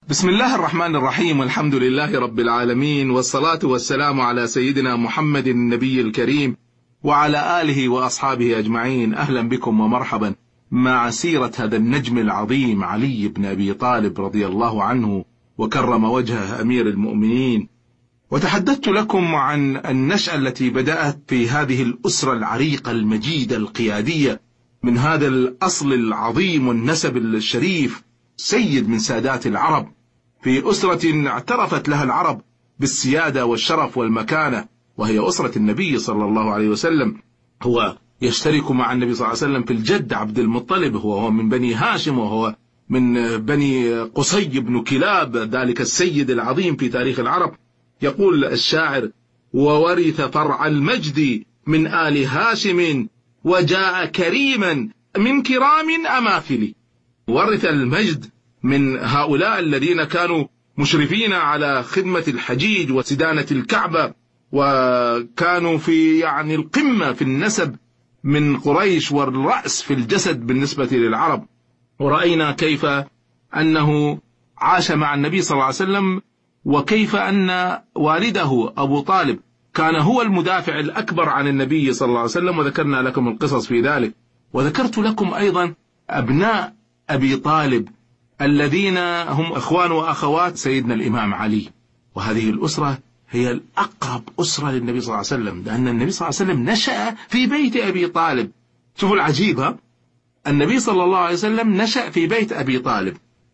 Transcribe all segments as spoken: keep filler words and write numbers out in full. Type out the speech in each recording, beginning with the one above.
بسم الله الرحمن الرحيم، والحمد لله رب العالمين، والصلاة والسلام على سيدنا محمد النبي الكريم وعلى آله وأصحابه أجمعين. أهلا بكم ومرحبا مع سيرة هذا النجم العظيم علي بن أبي طالب رضي الله عنه وكرم وجهه أمير المؤمنين. وتحدثت لكم عن النشأة التي بدأت في هذه الأسرة العريقة المجيدة القيادية من هذا الأصل العظيم والنسب الشريف، سيد من سادات العرب، في أسرة اعترفت لها العرب بالسيادة والشرف والمكانة، وهي أسرة النبي صلى الله عليه وسلم. هو يشترك مع النبي صلى الله عليه وسلم في الجد عبد المطلب، وهو من بني هاشم، وهو من بني قصي بن كلاب، ذلك السيد العظيم في تاريخ العرب. يقول الشاعر: وورث فرع المجد من آل هاشم، وجاء كريما من كرام أماثل. ورث المجد من هؤلاء الذين كانوا مشرفين على خدمة الحجيج وسدانة الكعبة، وكانوا في يعني القمة في النسب من قريش، والرأس في الجسد بالنسبة للعرب. ورأينا كيف أنه عاش مع النبي صلى الله عليه وسلم، وكيف أن والده أبو طالب كان هو المدافع الأكبر عن النبي صلى الله عليه وسلم، وذكرنا لكم القصص في ذلك. وذكرت لكم أيضا أبناء أبي طالب الذين هم أخوان وأخوات سيدنا الإمام علي، وهذه الأسرة هي الأقرب أسرة للنبي صلى الله عليه وسلم، لأن النبي صلى الله عليه وسلم نشأ في بيت أبي طالب. شوفوا العجيب، ها؟ النبي صلى الله عليه وسلم نشأ في بيت أبي طالب،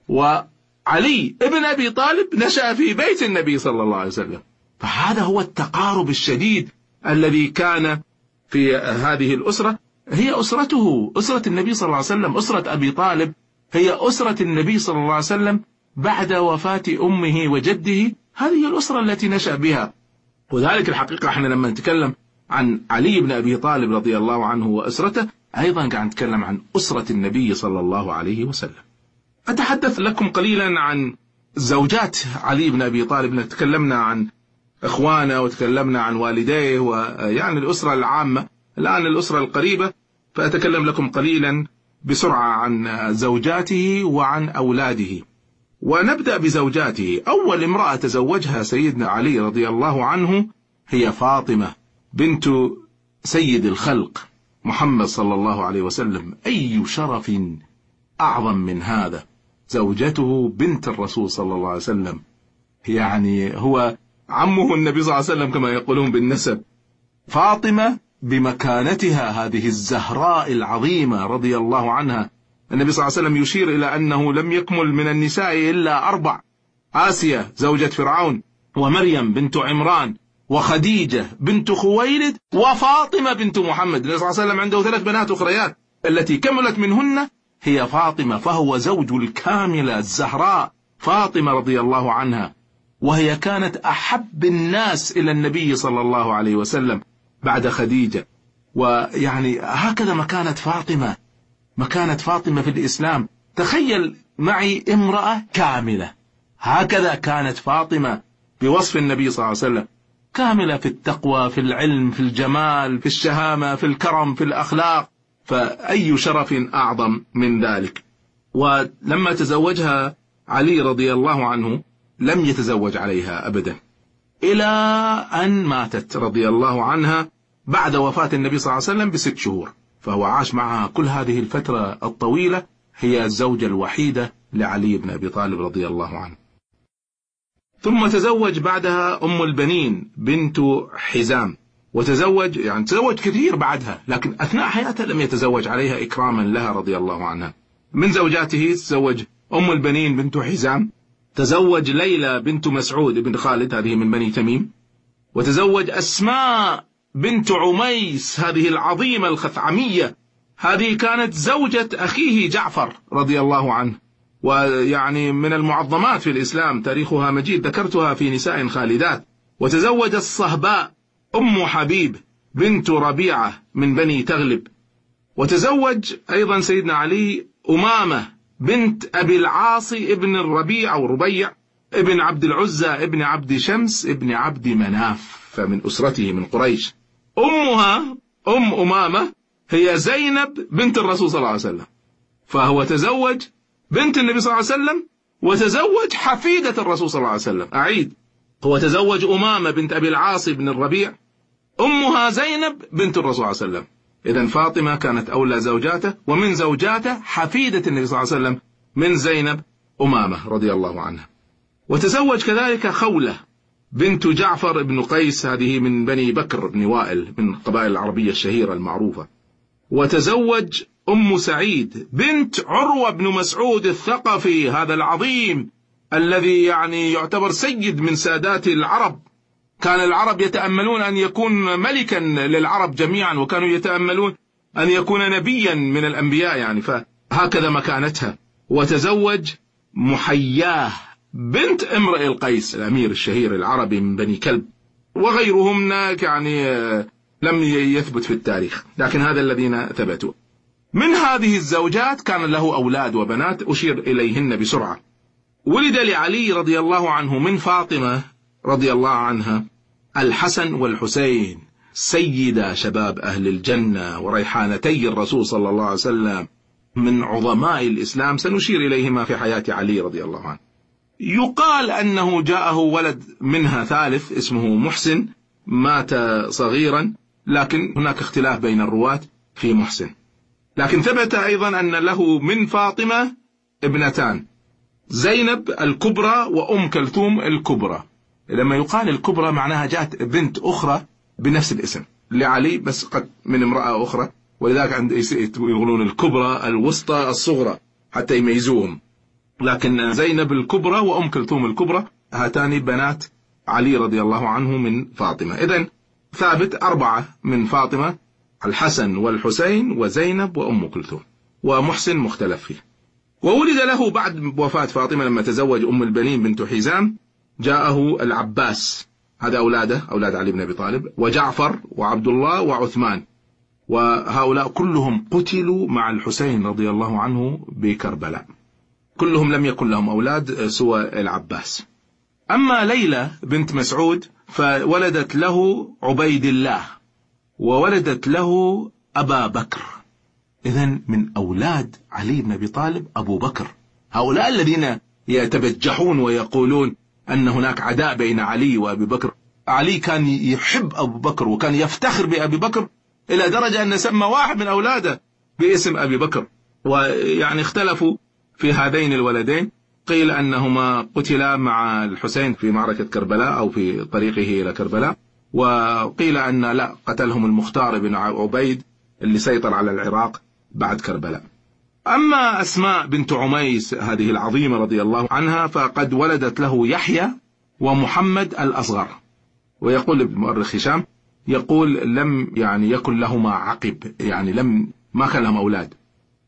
وعلي ابن أبي طالب نشأ في بيت النبي صلى الله عليه وسلم. فهذا هو التقارب الشديد الذي كان في هذه الأسرة. هي أسرته، أسرة النبي صلى الله عليه وسلم، أسرة أبي طالب هي أسرة النبي صلى الله عليه وسلم بعد وفاة أمه وجده. هذه الأسرة التي نشأ بها. وذلك الحقيقة احنا لما نتكلم عن علي بن أبي طالب رضي الله عنه وأسرته، أيضا قاعد نتكلم عن أسرة النبي صلى الله عليه وسلم. أتحدث لكم قليلا عن زوجات علي بن أبي طالب. تكلمنا عن إخوانه وتكلمنا عن والديه ويعني الأسرة العامة. الآن الأسرة القريبة، فأتكلم لكم قليلا بسرعة عن زوجاته وعن أولاده. ونبدأ بزوجاته. أول امرأة تزوجها سيدنا علي رضي الله عنه هي فاطمة بنت سيد الخلق محمد صلى الله عليه وسلم. أي شرف أعظم من هذا، زوجته بنت الرسول صلى الله عليه وسلم، يعني هو عمه النبي صلى الله عليه وسلم كما يقولون بالنسب. فاطمة بمكانتها هذه الزهراء العظيمة رضي الله عنها، النبي صلى الله عليه وسلم يشير إلى أنه لم يكمل من النساء إلا أربع: آسيا زوجة فرعون، ومريم بنت عمران، وخديجة بنت خويلد، وفاطمة بنت محمد. النبي صلى الله عليه وسلم عنده ثلاث بنات أخريات، التي كملت منهن هي فاطمة، فهو زوج الكاملة الزهراء فاطمة رضي الله عنها. وهي كانت أحب الناس إلى النبي صلى الله عليه وسلم بعد خديجة. ويعني هكذا مكانة فاطمة، مكانة فاطمة في الإسلام. تخيل معي امرأة كاملة، هكذا كانت فاطمة بوصف النبي صلى الله عليه وسلم، كاملة في التقوى، في العلم، في الجمال، في الشهامة، في الكرم، في الأخلاق. فأي شرف أعظم من ذلك. ولما تزوجها علي رضي الله عنه لم يتزوج عليها أبدا، إلى أن ماتت رضي الله عنها بعد وفاة النبي صلى الله عليه وسلم بست شهور. فهو عاش معها كل هذه الفترة الطويلة، هي الزوجة الوحيدة لعلي بن أبي طالب رضي الله عنه. ثم تزوج بعدها أم البنين بنت حزام، وتزوج يعني تزوج كثير بعدها، لكن أثناء حياتها لم يتزوج عليها إكراما لها رضي الله عنها. من زوجاته تزوج أم البنين بنت حزام، تزوج ليلى بنت مسعود بن خالد، هذه من بني تميم، وتزوج أسماء بنت عميس، هذه العظيمة الخثعمية، هذه كانت زوجة أخيه جعفر رضي الله عنه، ويعني من المعظمات في الإسلام، تاريخها مجيد، ذكرتها في نساء خالدات. وتزوج الصهباء أم حبيب بنت ربيعة من بني تغلب. وتزوج أيضا سيدنا علي أمامة بنت أبي العاص ابن الربيع أو ربيع ابن عبد العزى ابن عبد شمس ابن عبد مناف، فمن أسرته من قريش. أمها أم أمامة هي زينب بنت الرسول صلى الله عليه وسلم، فهو تزوج بنت النبي صلى الله عليه وسلم وتزوج حفيدة الرسول صلى الله عليه وسلم. أعيد، هو تزوج أمامة بنت أبي العاص بن الربيع، أمها زينب بنت الرسول صلى الله عليه وسلم. إذن فاطمة كانت أولى زوجاته، ومن زوجاته حفيدة النبي صلى الله عليه وسلم من زينب أمامة رضي الله عنها. وتزوج كذلك خولة بنت جعفر بن قيس، هذه من بني بكر بن وائل من القبائل العربية الشهيرة المعروفة. وتزوج أم سعيد بنت عروة بن مسعود الثقفي، هذا العظيم الذي يعني يعتبر سيد من سادات العرب. كان العرب يتأملون أن يكون ملكا للعرب جميعا، وكانوا يتأملون أن يكون نبيا من الأنبياء يعني، فهكذا مكانتها. وتزوج محياه بنت امرئ القيس الأمير الشهير العربي من بني كلب، وغيرهم يعني لم يثبت في التاريخ، لكن هذا الذين ثبتوا. من هذه الزوجات كان له أولاد وبنات أشير إليهن بسرعة. ولد لعلي رضي الله عنه من فاطمة رضي الله عنها الحسن والحسين، سيدا شباب أهل الجنة وريحانتي الرسول صلى الله عليه وسلم، من عظماء الإسلام، سنشير إليهما في حياة علي رضي الله عنه. يقال أنه جاءه ولد منها ثالث اسمه محسن، مات صغيرا، لكن هناك اختلاف بين الرواة في محسن. لكن ثبت أيضا أن له من فاطمة ابنتان، زينب الكبرى وأم كلثوم الكبرى. لما يقال الكبرى معناها جاءت بنت أخرى بنفس الاسم لعلي، بس قد من امرأة أخرى، ولذلك عند يقولون الكبرى الوسطى الصغرى حتى يميزوهم. لكن زينب الكبرى وأم كلثوم الكبرى هاتان بنات علي رضي الله عنه من فاطمة. إذن ثابت أربعة من فاطمة: الحسن والحسين وزينب وأم كلثوم، ومحسن مختلف فيه. وولد له بعد وفاة فاطمة لما تزوج أم البنين بنت حزام، جاءه العباس، هذا أولاده أولاد علي بن أبي طالب، وجعفر وعبد الله وعثمان، وهؤلاء كلهم قتلوا مع الحسين رضي الله عنه بكربلاء. كلهم لم يكن لهم أولاد سوى العباس. أما ليلى بنت مسعود فولدت له عبيد الله، وولدت له أبا بكر. إذن من أولاد علي بن أبي طالب أبو بكر. هؤلاء الذين يتبجحون ويقولون أن هناك عداء بين علي وأبي بكر، علي كان يحب أبو بكر وكان يفتخر بأبي بكر إلى درجة أن سمى واحد من أولاده باسم أبي بكر. ويعني اختلفوا في هذين الولدين، قيل أنهما قتلا مع الحسين في معركة كربلاء أو في طريقه إلى كربلاء، وقيل أن لا، قتلهم المختار بن عبيد اللي سيطر على العراق بعد كربلاء. أما أسماء بنت عميس هذه العظيمة رضي الله عنها فقد ولدت له يحيى ومحمد الأصغر. ويقول ابن مؤرخ هشام يقول لم يعني يكن لهما عقب، يعني لم ما كان لهم أولاد.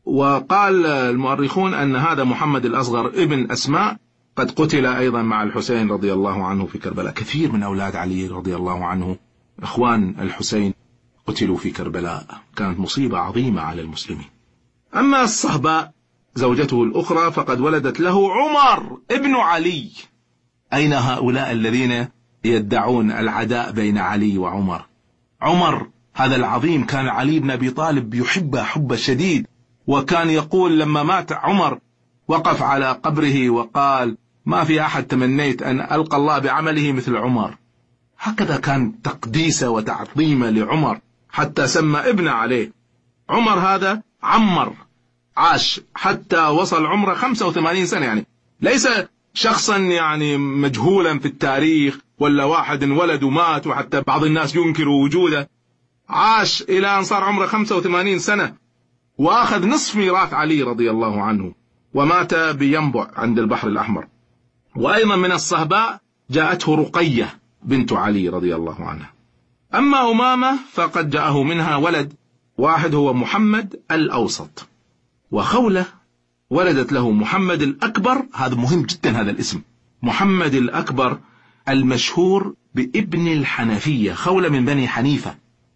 وقال المؤرخون أن هذا محمد الأصغر ابن أسماء قد قتل أيضا مع الحسين رضي الله عنه في كربلاء. كثير من أولاد علي رضي الله عنه إخوان الحسين قتلوا في كربلاء، كانت مصيبة عظيمة على المسلمين. أما الصهباء زوجته الأخرى فقد ولدت له عمر ابن علي. أين هؤلاء الذين يدعون العداء بين علي وعمر؟ عمر هذا العظيم كان علي بن أبي طالب يحبه حب شديد، وكان يقول لما مات عمر وقف على قبره وقال: ما في أحد تمنيت أن ألقى الله بعمله مثل عمر. هكذا كان تقديسه وتعظيمه لعمر، حتى سمى ابن عليه. عمر هذا عمر، عاش حتى وصل عمره خمسة وثمانين سنة، يعني ليس شخصا يعني مجهولا في التاريخ ولا واحد ولد ومات وحتى بعض الناس ينكروا وجوده. عاش إلى أن صار عمره خمسة وثمانين سنة، وأخذ نصف ميراث علي رضي الله عنه، ومات بينبع عند البحر الأحمر. وأيضا من الصهباء جاءته رقية بنت علي رضي الله عنها. أما أمامة فقد جاءه منها ولد واحد هو محمد الأوسط. وخولة ولدت له محمد الأكبر، هذا مهم جدا هذا الاسم، محمد الأكبر المشهور بابن الحنفية. خولة من بني حنيفة،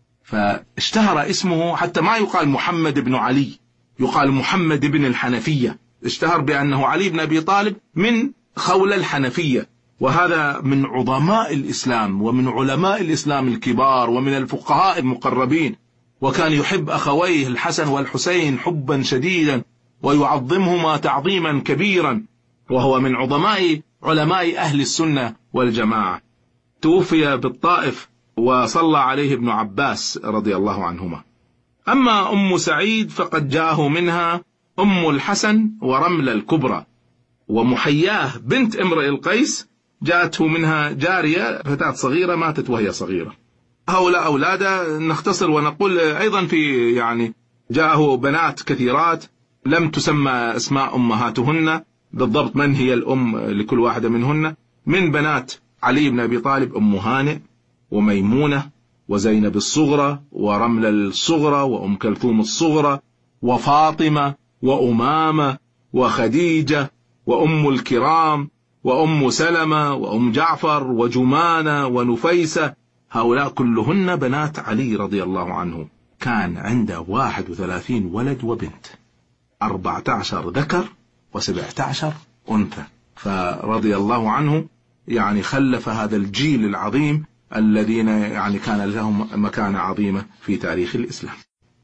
فاشتهر اسمه حتى ما يقال محمد بن علي، يقال محمد بن الحنفية. اشتهر بأنه علي بن أبي طالب من خولة الحنفية، وهذا من عظماء الإسلام ومن علماء الإسلام الكبار ومن الفقهاء المقربين. وكان يحب أخويه الحسن والحسين حبا شديدا ويعظمهما تعظيما كبيرا وهو من عظماء علماء أهل السنة والجماعة، توفي بالطائف وصلى عليه ابن عباس رضي الله عنهما. أما أم سعيد فقد جاءه منها أم الحسن ورملة الكبرى، ومحياه بنت امرئ القيس جاءته منها جارية فتاة صغيرة ماتت وهي صغيرة. هؤلاء أولاده نختصر ونقول أيضا في يعني جاءه بنات كثيرات لم تسمى اسماء أمهاتهن بالضبط من هي الأم لكل واحدة منهن. من بنات علي بن أبي طالب أم هانئ وميمونة وزينب الصغرى ورملة الصغرى وأم كلثوم الصغرى وفاطمة وأمامة وخديجة وأم الكرام وأم سلمة وأم جعفر وجمانة ونفيسة، هؤلاء كلهن بنات علي رضي الله عنه. كان عنده واحد وثلاثين ولد وبنت، أربعة عشر ذكر وسبعة عشر أنثى، فرضي الله عنه يعني خلف هذا الجيل العظيم الذين يعني كان لهم مكانة عظيمة في تاريخ الإسلام.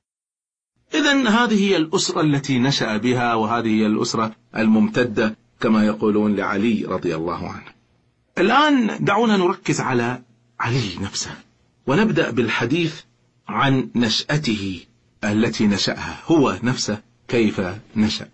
إذن هذه هي الأسرة التي نشأ بها، وهذه هي الأسرة الممتدة كما يقولون لعلي رضي الله عنه. الآن دعونا نركز على علي نفسه، ونبدأ بالحديث عن نشأته التي نشأها هو نفسه، كيف نشأ.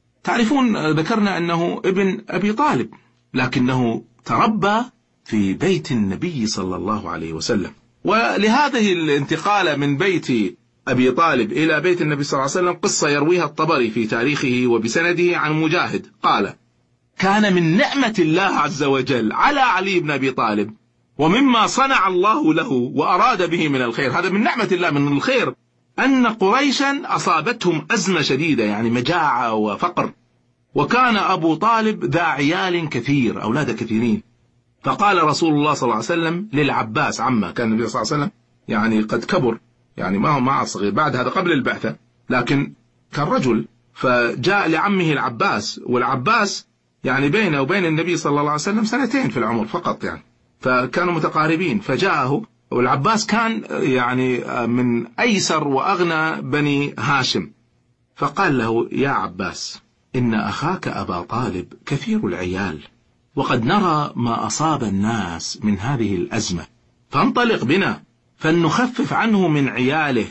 تعرفون ذكرنا أنه ابن أبي طالب، لكنه تربى في بيت النبي صلى الله عليه وسلم، ولهذه الانتقال من بيت أبي طالب إلى بيت النبي صلى الله عليه وسلم قصة يرويها الطبري في تاريخه وبسنده عن مجاهد قال: كان من نعمة الله عز وجل على علي بن أبي طالب ومما صنع الله له وأراد به من الخير، هذا من نعمة الله من الخير، أن قريشا أصابتهم أزمة شديدة يعني مجاعة وفقر، وكان أبو طالب ذا عيال كثير أولاد كثيرين. فقال رسول الله صلى الله عليه وسلم للعباس عمه، كان النبي صلى الله عليه وسلم يعني قد كبر، يعني ما هو مع صغير، بعد هذا قبل البعثة لكن كان رجل، فجاء لعمه العباس، والعباس يعني بينه وبين النبي صلى الله عليه وسلم سنتين في العمر فقط يعني، فكانوا متقاربين. فجاءه، والعباس كان يعني من أيسر وأغنى بني هاشم، فقال له: يا عباس، إن أخاك أبا طالب كثير العيال، وقد نرى ما أصاب الناس من هذه الأزمة، فانطلق بنا فلنخفف عنه من عياله،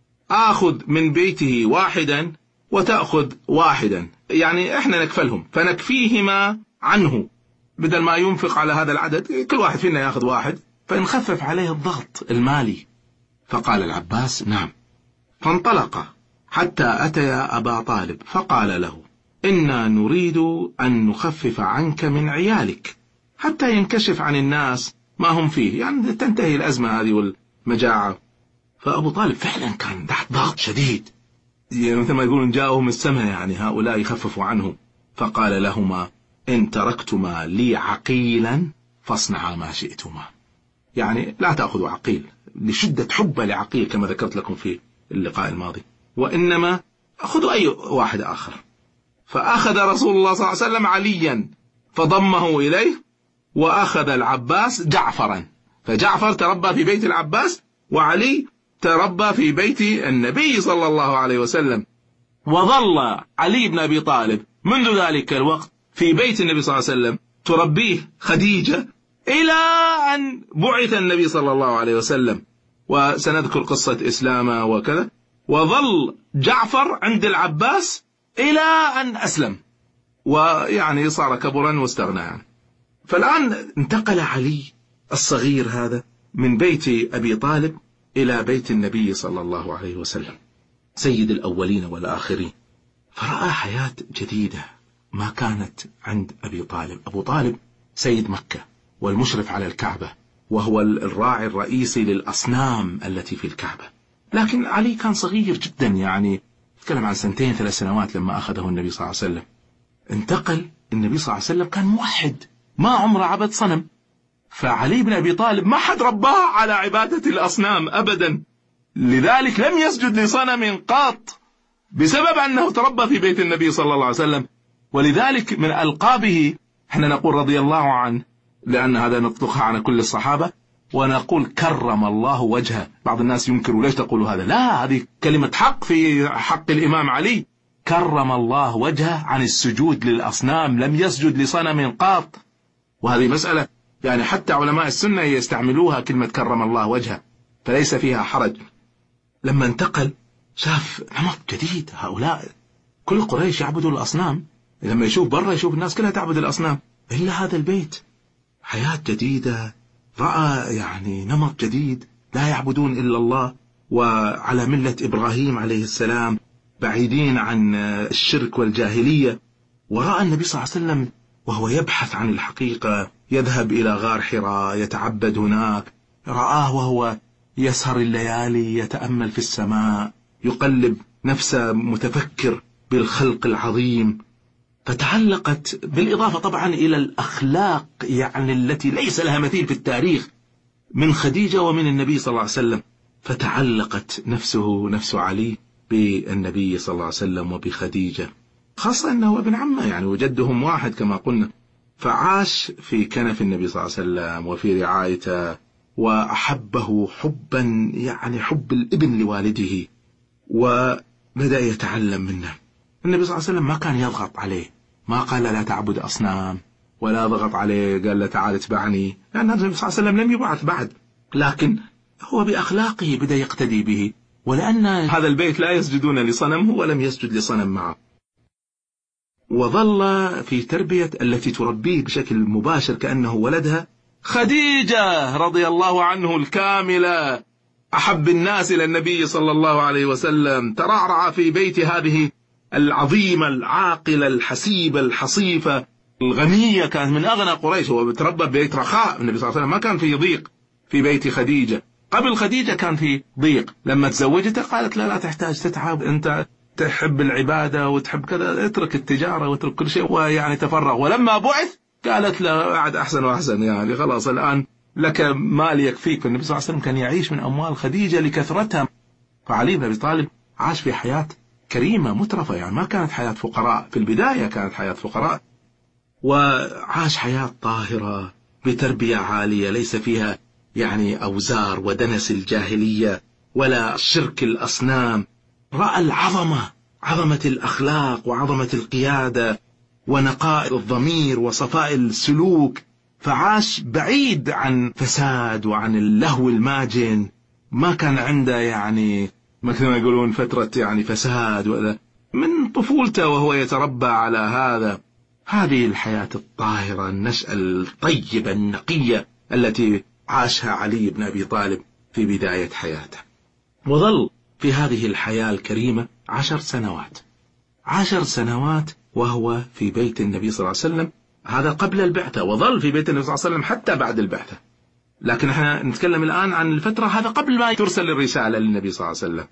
آخذ من بيته واحدا وتأخذ واحدا، يعني إحنا نكفلهم فنكفيهما عنه، بدل ما ينفق على هذا العدد كل واحد فينا يأخذ واحد، فنخفف عليه الضغط المالي. فقال العباس: نعم. فانطلق حتى أتيا أبا طالب فقال له: إنا نريد أن نخفف عنك من عيالك حتى ينكشف عن الناس ما هم فيه، يعني تنتهي الأزمة هذه والمجاعة. فأبو طالب فعلا كان تحت ضغط شديد، يعني مثل ما يقولون جاءهم السماء، يعني هؤلاء يخففوا عنه. فقال لهما: إن تركتما لي عقيلا فاصنعا ما شئتما، يعني لا تأخذوا عقيل لشدة حب لعقيل كما ذكرت لكم في اللقاء الماضي، وإنما أخذوا أي واحد آخر. فأخذ رسول الله صلى الله عليه وسلم عليا فضمه إليه، وأخذ العباس جعفرا، فجعفر تربى في بيت العباس، وعلي تربى في بيت النبي صلى الله عليه وسلم. وظل علي بن أبي طالب منذ ذلك الوقت في بيت النبي صلى الله عليه وسلم تربيه خديجة إلى أن بعث النبي صلى الله عليه وسلم، وسنذكر قصة إسلامه وكذا. وظل جعفر عند العباس إلى أن أسلم، ويعني صار كبرا واستغنى يعني. فالآن انتقل علي الصغير هذا من بيت أبي طالب إلى بيت النبي صلى الله عليه وسلم سيد الأولين والآخرين، فرأى حياة جديدة ما كانت عند أبي طالب. أبو طالب سيد مكة والمشرف على الكعبة، وهو الراعي الرئيسي للأصنام التي في الكعبة، لكن علي كان صغير جدا، يعني تكلم عن سنتين ثلاث سنوات لما أخذه النبي صلى الله عليه وسلم. انتقل النبي صلى الله عليه وسلم كان موحد ما عمره عبد صنم، فعلي بن أبي طالب ما حد رباه على عبادة الأصنام أبدا، لذلك لم يسجد لصنم قط بسبب أنه تربى في بيت النبي صلى الله عليه وسلم. ولذلك من ألقابه احنا نقول رضي الله عنه، لأن هذا نطلقها على كل الصحابة، ونقول كرم الله وجهه. بعض الناس ينكروا ليش تقولوا هذا، لا، هذه كلمة حق في حق الإمام علي، كرم الله وجهه عن السجود للأصنام، لم يسجد لصنم قط. وهذه مسألة يعني حتى علماء السنة يستعملوها كلمة كرم الله وجهه، فليس فيها حرج. لما انتقل شاف نمط جديد، هؤلاء كل قريش يعبدوا الأصنام، لما يشوف برا يشوف الناس كلها تعبد الأصنام إلا هذا البيت، حياة جديدة، رأى يعني نمط جديد، لا يعبدون إلا الله وعلى ملة إبراهيم عليه السلام، بعيدين عن الشرك والجاهلية. ورأى النبي صلى الله عليه وسلم وهو يبحث عن الحقيقة، يذهب إلى غار حراء يتعبد هناك، رآه وهو يسهر الليالي يتأمل في السماء، يقلب نفسه متفكر بالخلق العظيم، فتعلقت بالإضافة طبعا إلى الأخلاق يعني التي ليس لها مثيل في التاريخ من خديجة ومن النبي صلى الله عليه وسلم، فتعلقت نفسه نفس علي بالنبي صلى الله عليه وسلم وبخديجة، خاصة أنه ابن عمه يعني وجدهم واحد كما قلنا. فعاش في كنف النبي صلى الله عليه وسلم وفي رعايته، وأحبه حبا يعني حب الابن لوالده، وبدأ يتعلم منه. النبي صلى الله عليه وسلم ما كان يضغط عليه، ما قال لا تعبد أصنام، ولا ضغط عليه قال له تعال اتبعني، لأن النبي صلى الله عليه وسلم لم يبعث بعد، لكن هو بأخلاقه بدأ يقتدي به. ولأن هذا البيت لا يسجدون لصنم، هو لم يسجد لصنم معه، وظل في تربية التي تربيه بشكل مباشر كأنه ولدها خديجة رضي الله عنه الكاملة، أحب الناس إلى النبي صلى الله عليه وسلم، ترعرع في بيت هذه العظيمة العاقلة الحسيبة الحصيفة الغنية، كانت من أغنى قريش، هو بتربى ببيت رخاء. النبي صلى الله عليه وسلم ما كان في ضيق في بيت خديجة، قبل خديجة كان في ضيق. لما تزوجته قالت لا لا تحتاج تتعب، أنت تحب العبادة وتحب كذا، اترك التجارة واترك كل شيء ويعني تفرغ. ولما بعث قالت له بعد أحسن وأحسن، يعني خلاص الآن لك مال يكفيك. فالنبي صلى الله عليه وسلم كان يعيش من أموال خديجة لكثرتها. فعلي بن أبي طالب عاش في حياة كريمة مترفة، يعني ما كانت حياة فقراء، في البداية كانت حياة فقراء، وعاش حياة طاهرة بتربية عالية ليس فيها يعني أوزار ودنس الجاهلية ولا شرك الأصنام. رأى العظمة، عظمة الأخلاق وعظمة القيادة ونقاء الضمير وصفاء السلوك، فعاش بعيد عن فساد وعن اللهو الماجن، ما كان عنده يعني مثل ما يقولون فترة يعني فساد، ولا من طفولته وهو يتربى على هذا. هذه الحياة الطاهرة، النشأة الطيبة النقية التي عاشها علي بن أبي طالب في بداية حياته، وظل في هذه الحياة الكريمة عشر سنوات عشر سنوات وهو في بيت النبي صلى الله عليه وسلم. هذا قبل البعثة، وظل في بيت النبي صلى الله عليه وسلم حتى بعد البعثة، لكن احنا نتكلم الآن عن الفترة هذا قبل ما ترسل الرسالة للنبي صلى الله عليه وسلم.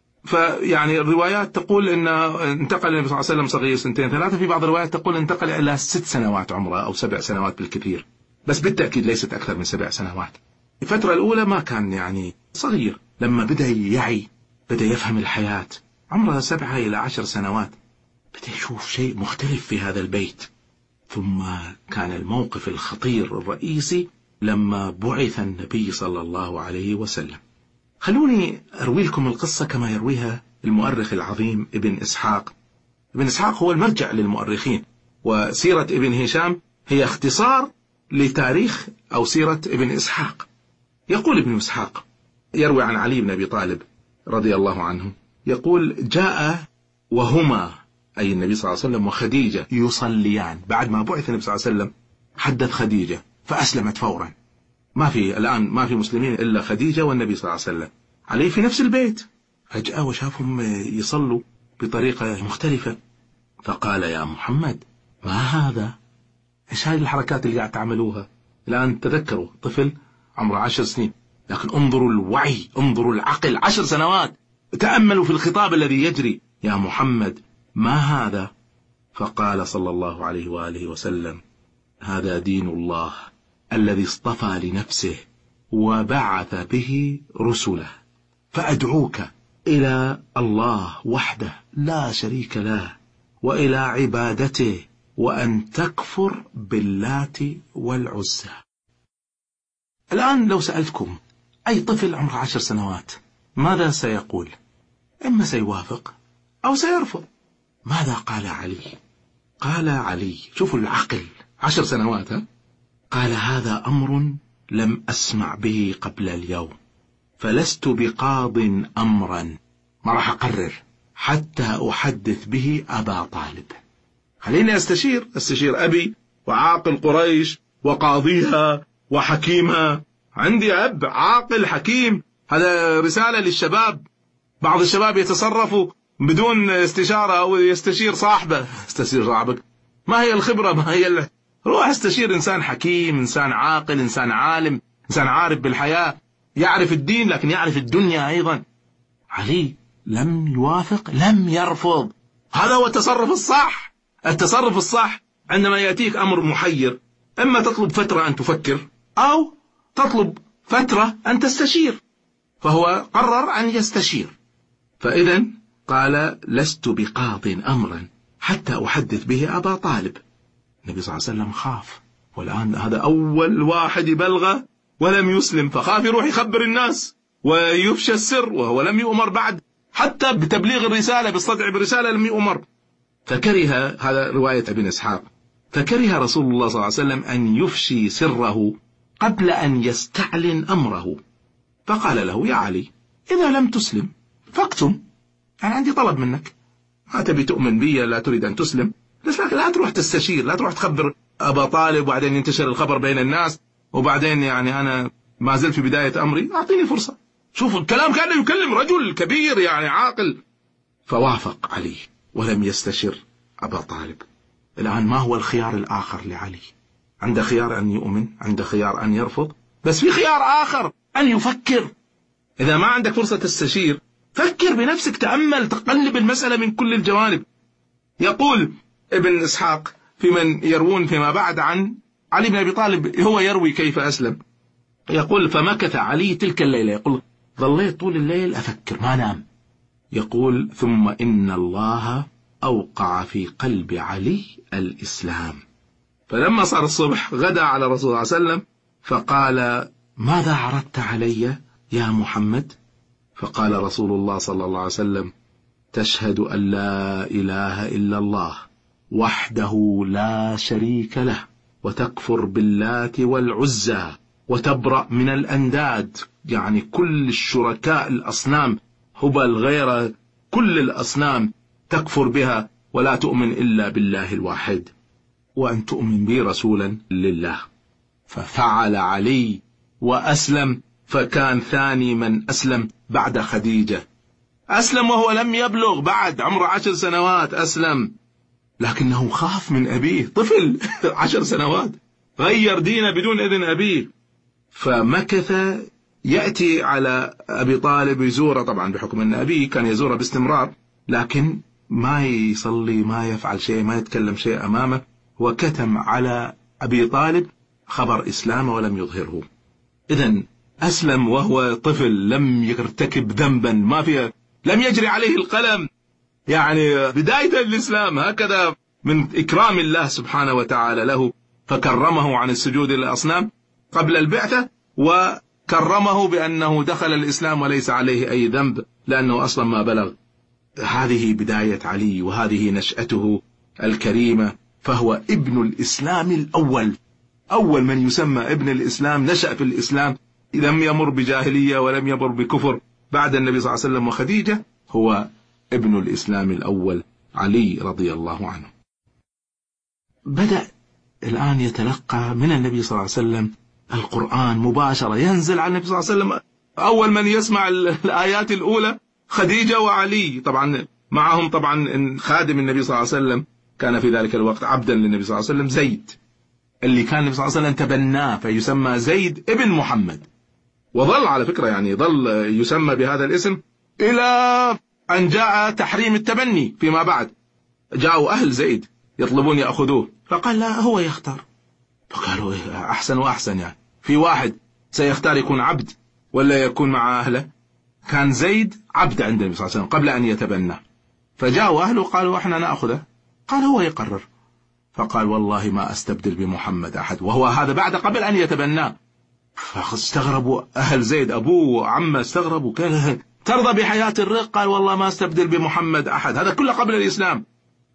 فيعني الروايات تقول إن انتقل النبي صلى الله عليه وسلم صغير سنتين ثلاثة، في بعض الروايات تقول انتقل إلى ست سنوات عمره أو سبع سنوات بالكثير، بس بالتأكيد ليست أكثر من سبع سنوات. الفترة الأولى ما كان يعني صغير، لما بدأ يعي بدأ يفهم الحياة عمره سبعة إلى عشر سنوات، بدأ يشوف شيء مختلف في هذا البيت. ثم كان الموقف الخطير الرئيسي لما بعث النبي صلى الله عليه وسلم. خلوني أروي لكم القصة كما يرويها المؤرخ العظيم ابن إسحاق. ابن إسحاق هو المرجع للمؤرخين، وسيرة ابن هشام هي اختصار لتاريخ أو سيرة ابن إسحاق. يقول ابن إسحاق يروي عن علي بن أبي طالب رضي الله عنه، يقول جاء وهما أي النبي صلى الله عليه وسلم وخديجة يصليان. بعد ما بعث النبي صلى الله عليه وسلم حدث خديجة فأسلمت فورا، ما في الآن ما في مسلمين إلا خديجة والنبي صلى الله عليه وسلم. علي في نفس البيت فجأة وشافهم يصلوا بطريقة مختلفة، فقال يا محمد ما هذا؟ إيش هذه الحركات اللي قاعد تعملوها؟ الآن تذكروا طفل عمره عشر سنين، لكن انظروا الوعي، انظروا العقل، عشر سنوات، تأملوا في الخطاب الذي يجري. يا محمد ما هذا؟ فقال صلى الله عليه وآله وسلم هذا دين الله الذي اصطفى لنفسه وبعث به رسله، فأدعوك إلى الله وحده لا شريك له، وإلى عبادته، وأن تكفر باللات والعزى. الآن لو سألتكم أي طفل عمره عشر سنوات ماذا سيقول؟ إما سيوافق أو سيرفض، ماذا قال علي؟ قال علي، شوفوا العقل، عشر سنوات ها؟ قال: هذا أمر لم أسمع به قبل اليوم، فلست بقاض أمرا، ما راح أقرر حتى أحدث به أبا طالب. خليني أستشير أستشير أبي وعاقل قريش وقاضيها وحكيمها. عندي أب عاقل حكيم. هذا رسالة للشباب. بعض الشباب يتصرفوا بدون استشارة أو يستشير صاحبه. استشير صاحبك، ما هي الخبرة؟ ما هي ال... روح استشير إنسان حكيم، إنسان عاقل، إنسان عالم، إنسان عارف بالحياة، يعرف الدين لكن يعرف الدنيا أيضا. علي لم يوافق، لم يرفض. هذا هو التصرف الصح. التصرف الصح عندما يأتيك أمر محير، إما تطلب فترة أن تفكر أو تطلب فترة أن تستشير، فهو قرر أن يستشير. فإذا قال: لست بقاض أمرا حتى أحدث به أبا طالب. النبي صلى الله عليه وسلم خاف، والآن هذا أول واحد يبلغه ولم يسلم، فخاف يروح يخبر الناس ويفشى السر، وهو لم يؤمر بعد حتى بتبليغ الرسالة، بالصدع بالرسالة لم يؤمر. فكره، هذا رواية ابن إسحاق، فكره رسول الله صلى الله عليه وسلم أن يفشي سره قبل أن يستعلن أمره، فقال له: يا علي، إذا لم تسلم فاكتم، أنا عندي طلب منك، ما تبي تؤمن بي، لا تريد أن تسلم، بس لا تروح تستشير، لا تروح تخبر أبا طالب وبعدين ينتشر الخبر بين الناس، وبعدين يعني أنا ما زلت في بداية أمري، أعطيني فرصة. شوفوا الكلام، كان يكلم رجل كبير يعني عاقل. فوافق علي ولم يستشر أبا طالب. الآن ما هو الخيار الآخر لعلي؟ عنده خيار أن يؤمن، عنده خيار أن يرفض، بس في خيار آخر أن يفكر. إذا ما عندك فرصة تستشير، فكر بنفسك، تأمل، تقلب المسألة من كل الجوانب. يقول ابن إسحاق في من يروون فيما بعد عن علي بن أبي طالب، هو يروي كيف أسلم، يقول: فمكث علي تلك الليلة، يقول ظليت طول الليل أفكر ما نام، يقول: ثم إن الله أوقع في قلب علي الإسلام. فلما صار الصبح غدا على رسول الله صلى الله عليه وسلم، فقال: ماذا عرضت علي يا محمد؟ فقال رسول الله صلى الله عليه وسلم: تشهد أن لا إله إلا الله وحده لا شريك له، وتكفر باللات والعزى، وتبرأ من الأنداد، يعني كل الشركاء الأصنام، هبل غيره، كل الأصنام تكفر بها، ولا تؤمن إلا بالله الواحد، وأن تؤمن بي رسولا لله. ففعل علي وأسلم، فكان ثاني من أسلم بعد خديجة. أسلم وهو لم يبلغ بعد، عمره عشر سنوات أسلم، لكنه خاف من أبيه، طفل عشر سنوات، غير دينه بدون إذن أبيه. فمكث يأتي على أبي طالب يزوره، طبعا بحكم أن أبيه كان يزوره باستمرار، لكن ما يصلي، ما يفعل شيء، ما يتكلم شيء أمامه، وكتم على أبي طالب خبر إسلامه ولم يظهره. إذن أسلم وهو طفل، لم يرتكب ذنبا، ما فيه، لم يجري عليه القلم، يعني بداية الإسلام هكذا من إكرام الله سبحانه وتعالى له، فكرمه عن السجود للأصنام قبل البعثة، وكرمه بأنه دخل الإسلام وليس عليه أي ذنب لأنه أصلا ما بلغ. هذه بداية علي، وهذه نشأته الكريمة، فهو ابن الإسلام الأول، أول من يسمى ابن الإسلام، نشأ في الإسلام، لم يمر بجاهلية ولم يمر بكفر بعد النبي صلى الله عليه وسلم وخديجة، هو ابن الإسلام الأول علي رضي الله عنه. بدأ الآن يتلقى من النبي صلى الله عليه وسلم القرآن مباشرة، ينزل على النبي صلى الله عليه وسلم. أول من يسمع الآيات الأولى خديجة وعلي، طبعا معهم طبعا خادم النبي صلى الله عليه وسلم، كان في ذلك الوقت عبدا للنبي صلى الله عليه وسلم، زيد، اللي كان النبي صلى الله عليه وسلم تبناه، فيسمى زيد ابن محمد، وظل على فكرة يعني ظل يسمى بهذا الاسم إلى أن جاء تحريم التبني فيما بعد. جاءوا أهل زيد يطلبون يأخذوه، فقال لا، هو يختار. فقالوا أحسن وأحسن، يعني في واحد سيختار يكون عبد ولا يكون مع أهله؟ كان زيد عبد عند النبي صلى الله عليه وسلم قبل أن يتبنى، فجاءوا أهله قالوا إحنا نأخذه، قال هو يقرر. فقال والله ما أستبدل بمحمد أحد، وهو هذا بعد قبل أن يتبناه. فاستغربوا أهل زيد، أبوه وعمه استغربوا، قال ترضى بحياة الرق؟ قال والله ما استبدل بمحمد أحد، هذا كله قبل الإسلام.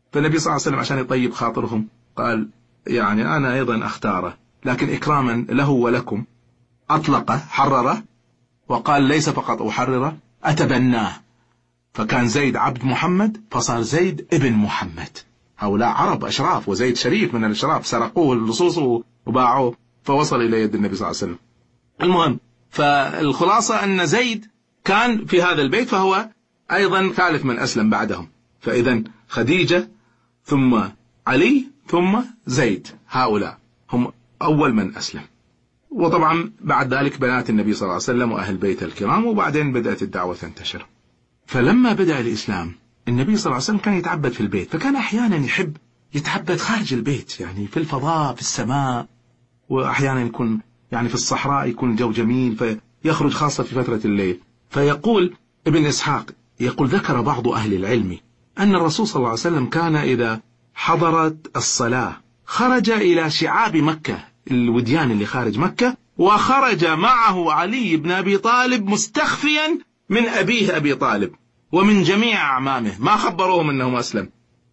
فالنبي صلى الله عليه وسلم عشان يطيب خاطرهم قال يعني أنا أيضا أختاره، لكن إكراما له ولكم أطلقه حرره، وقال ليس فقط أحرره أتبناه، فكان زيد عبد محمد فصار زيد ابن محمد. هؤلاء عرب أشراف، وزيد شريف من الأشراف، سرقوه اللصوص وباعوه فوصل إلى يد النبي صلى الله عليه وسلم. المهم، فالخلاصة أن زيد كان في هذا البيت، فهو أيضا ثالث من أسلم بعدهم. فإذا خديجة ثم علي ثم زيد، هؤلاء هم أول من أسلم. وطبعا بعد ذلك بنات النبي صلى الله عليه وسلم وأهل بيت الكرام، وبعدين بدأت الدعوة تنتشر. فلما بدأ الإسلام النبي صلى الله عليه وسلم كان يتعبد في البيت، فكان أحيانا يحب يتعبد خارج البيت، يعني في الفضاء في السماء، وأحيانا يكون يعني في الصحراء يكون الجو جميل فيخرج خاصة في فترة الليل. فيقول ابن إسحاق يقول ذكر بعض أهل العلم أن الرسول صلى الله عليه وسلم كان إذا حضرت الصلاة خرج إلى شعاب مكة، الوديان اللي خارج مكة، وخرج معه علي بن أبي طالب مستخفيا من أبيه أبي طالب ومن جميع أعمامه، ما خبروهم أنهم أسلم،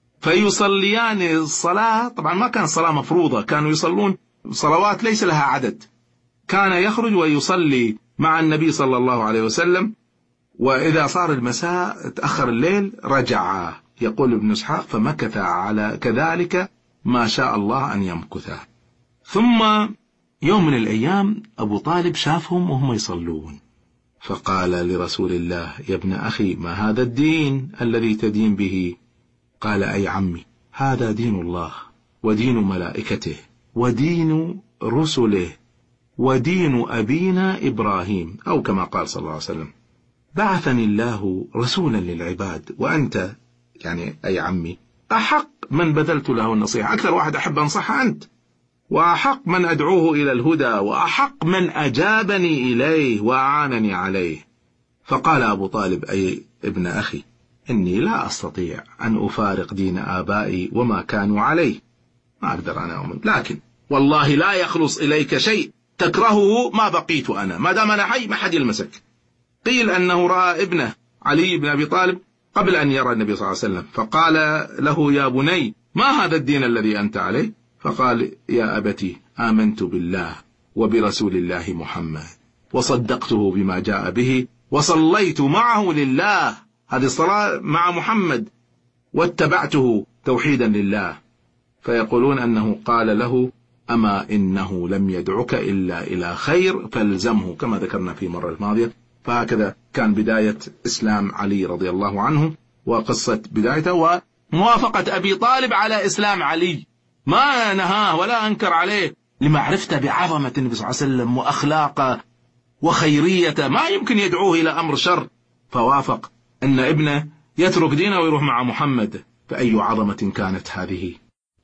فيصليان الصلاة. طبعا ما كان صلاة مفروضة، كانوا يصلون صلوات ليس لها عدد. كان يخرج ويصلي مع النبي صلى الله عليه وسلم، وإذا صار المساء تأخر الليل رجع. يقول ابن إسحاق فمكث على كذلك ما شاء الله أن يمكث. ثم يوم من الأيام أبو طالب شافهم وهم يصلون، فقال لرسول الله يا ابن أخي ما هذا الدين الذي تدين به؟ قال أي عمي هذا دين الله ودين ملائكته ودين رسله ودين أبينا إبراهيم، أو كما قال صلى الله عليه وسلم بعثني الله رسولا للعباد، وأنت يعني أي عمي أحق من بذلت له النصيحة، أكثر واحد أحب أنصحه أنت، وأحق من أدعوه إلى الهدى، وأحق من أجابني إليه وأعانني عليه. فقال أبو طالب أي ابن أخي إني لا أستطيع أن أفارق دين آبائي وما كانوا عليه، ما أقدر أنا أؤمن، لكن والله لا يخلص إليك شيء تكرهه ما بقيت أنا، ما دام أنا حي ما حد يلمسك. قيل أنه رأى ابنه علي بن أبي طالب قبل أن يرى النبي صلى الله عليه وسلم، فقال له يا بني ما هذا الدين الذي أنت عليه؟ فقال يا أبتي آمنت بالله وبرسول الله محمد وصدقته بما جاء به وصليت معه لله، هذه الصلاة مع محمد، واتبعته توحيدا لله. فيقولون أنه قال له أما إنه لم يدعك إلا إلى خير فالزمه، كما ذكرنا في مرة الماضية. فهكذا كان بداية إسلام علي رضي الله عنه، وقصة بدايته وموافقة أبي طالب على إسلام علي، ما نهاه ولا أنكر عليه لمعرفته بعظمة النبي صلى الله عليه وسلم وأخلاقه وخيريته، ما يمكن يدعوه إلى أمر شر، فوافق أن ابنه يترك دينه ويروح مع محمد، فأي عظمة كانت هذه.